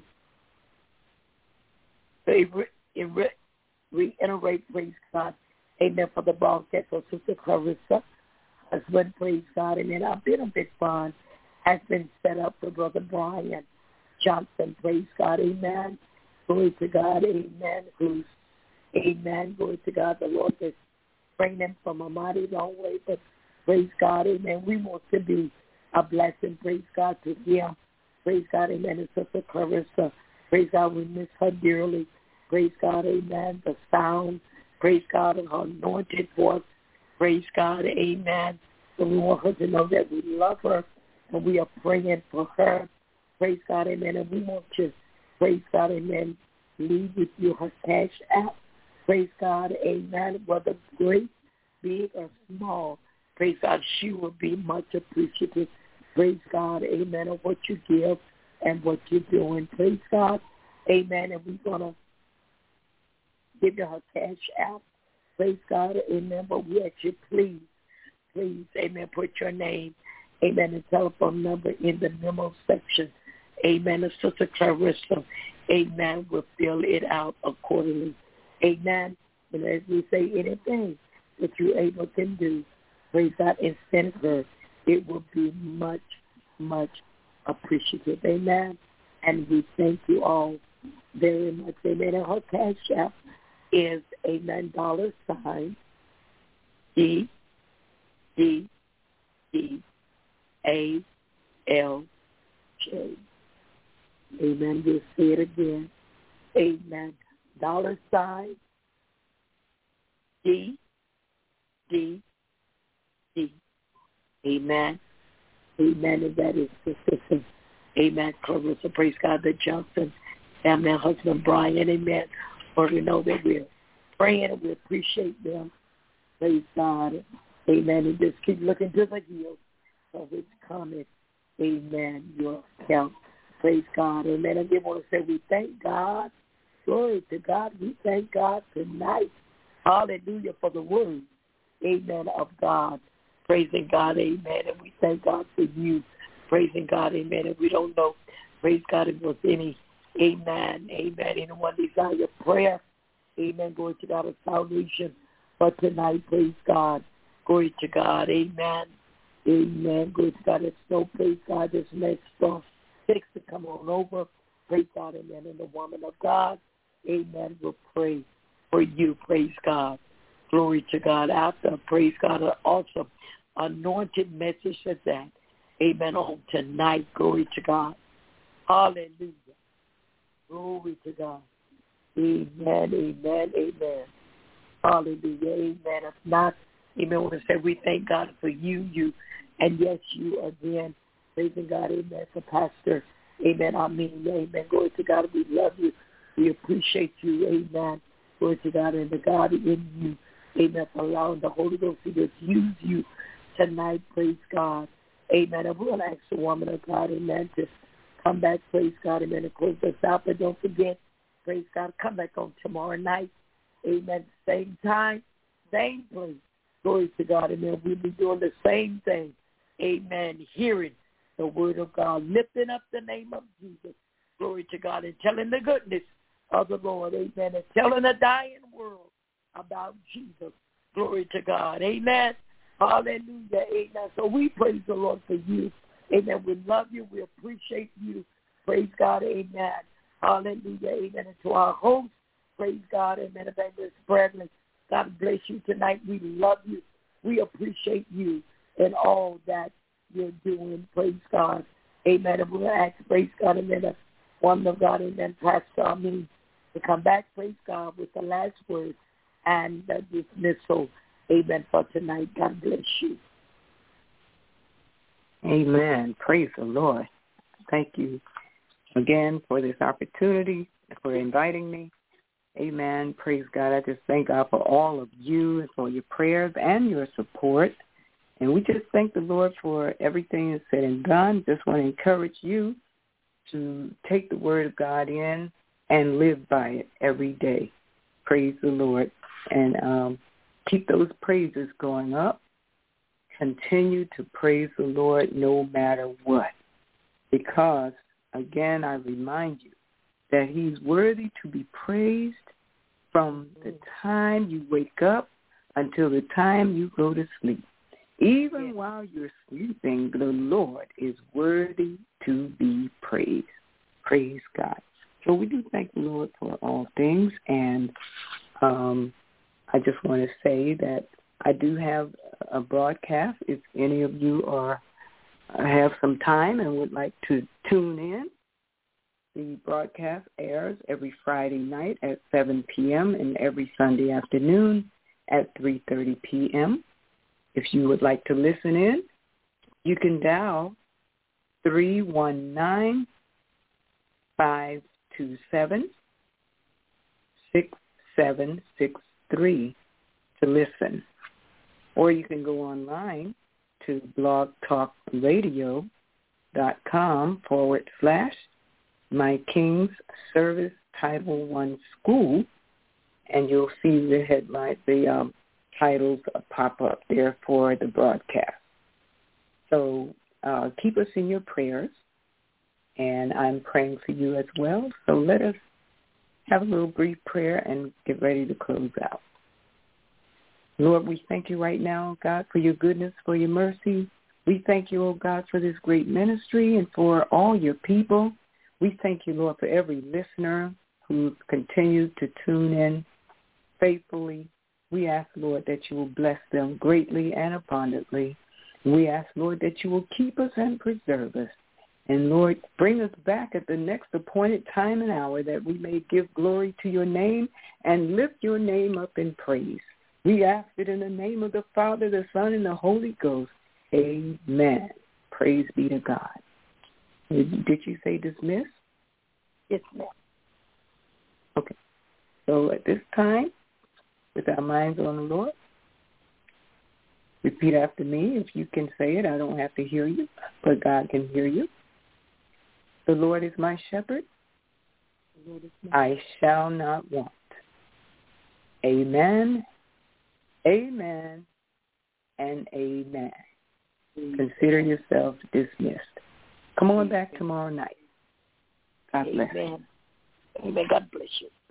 reiterate, praise God, amen, for the broadcast of Sister Clarissa, husband, praise God, and then our benefit fund has been set up for Brother Brian Johnson, praise God, amen, glory to God, amen, who's, amen, glory to God, the Lord is bringing him from a mighty long way, but praise God, amen, we want to be a blessing, praise God, to him. Praise God, amen. And Sister Clarissa, praise God, we miss her dearly. Praise God, amen. The sound, praise God, and her anointed voice. Praise God, amen. So we want her to know that we love her and we are praying for her. Praise God, amen. And we want to, praise God, amen, leave with you her cash app. Praise God, amen. Whether great, big, or small, praise God, she will be much appreciative. Praise God, amen, of what you give and what you're doing. Praise God, amen, and we're going to give you her cash out. Praise God, amen, but we ask you, please, please, amen, put your name, amen, and telephone number in the memo section. Amen, and Sister Clarissa, amen, will fill it out accordingly. Amen, and as we say, anything that you're able to do, praise God, and send her, it will be much, much appreciative. Amen. And we thank you all very much. Amen. And her cash app is amen dollar sign D D D A L J. Amen. We'll say it again. Amen. Dollar sign D D D. Amen. Amen. And that is the sister. Amen. Clarissa, praise God, the Johnson family, husband Brian. Amen. For we know that we're praying and we appreciate them. Praise God. Amen. And just keep looking to the hills of which cometh. Amen. Your help. Praise God. Amen. And we want to say we thank God. Glory to God. We thank God tonight. Hallelujah for the word. Amen. Of God. Praising God, amen, and we thank God for you. Praising God, amen, and we don't know, praise God, if it was any Amen. Amen. Anyone desire prayer? Amen. Glory to God of salvation for tonight. Praise God. Glory to God. Amen. Amen. Glory to God. It's no praise God. This next stuff six to come on over. Praise God. Amen. And the woman of God. Amen. We'll pray for you. Praise God. Glory to God. After, praise God, an awesome anointed message of that. Amen. On tonight. Glory to God. Hallelujah. Glory to God. Amen. Amen. Amen. Hallelujah. Amen. If not, amen. I want to say we thank God for you, you, and yes, you again. Praising God. Amen. For Pastor. Amen. I mean, amen. Glory to God. We love you. We appreciate you. Amen. Glory to God and the God in you. Amen. For allowing the Holy Ghost to just use you tonight. Praise God. Amen. And we'll ask the woman of God, amen, to come back. Praise God. Amen. And close us out. But don't forget, praise God, come back on tomorrow night. Amen. Same time, same place. Glory to God. Amen. We'll be doing the same thing. Amen. Hearing the word of God, lifting up the name of Jesus. Glory to God, and telling the goodness of the Lord. Amen. And telling a dying world about Jesus. Glory to God. Amen. Hallelujah. Amen. So we praise the Lord for you. Amen. We love you. We appreciate you. Praise God. Amen. Hallelujah. Amen. And to our host, praise God. Amen. Evangelist Bradley, God bless you tonight. We love you. We appreciate you and all that you're doing. Praise God. Amen. And we'll ask, praise God, amen, the woman of God, amen, Pastor Amin, to come back, praise God, with the last word and the dismissal. Amen. For tonight. God bless you. Amen. Praise the Lord. Thank you again for this opportunity, for inviting me. Amen. Praise God. I just thank God for all of you and for your prayers and your support. And we just thank the Lord for everything that's said and done. Just want to encourage you to take the word of God in and live by it every day. Praise the Lord. And um, keep those praises going up. Continue to praise the Lord no matter what. Because, again, I remind you that he's worthy to be praised from the time you wake up until the time you go to sleep. Even yes. While you're sleeping, the Lord is worthy to be praised. Praise God. So we do thank the Lord for all things. And um, I just want to say that I do have a broadcast. If any of you are have some time and would like to tune in, the broadcast airs every Friday night at seven p.m. and every Sunday afternoon at three thirty p.m. If you would like to listen in, you can dial three one nine, five two seven, six seven six three to listen. Or you can go online to blogtalkradio.com forward slash My King's Service Title One School, and you'll see the headline, the um, titles pop up there for the broadcast. So uh, keep us in your prayers, and I'm praying for you as well. So let us have a little brief prayer and get ready to close out. Lord, we thank you right now, God, for your goodness, for your mercy. We thank you, oh God, for this great ministry and for all your people. We thank you, Lord, for every listener who continues to tune in faithfully. We ask, Lord, that you will bless them greatly and abundantly. We ask, Lord, that you will keep us and preserve us. And, Lord, bring us back at the next appointed time and hour that we may give glory to your name and lift your name up in praise. We ask it in the name of the Father, the Son, and the Holy Ghost. Amen. Praise be to God. Did you say dismiss? Yes, ma'am. Okay. So at this time, with our minds on the Lord, repeat after me. If you can say it, I don't have to hear you, but God can hear you. The Lord is my shepherd. I shall not want. Amen. Amen and amen. Consider yourself dismissed. Come on back tomorrow night. God bless. Amen. Amen. God bless you.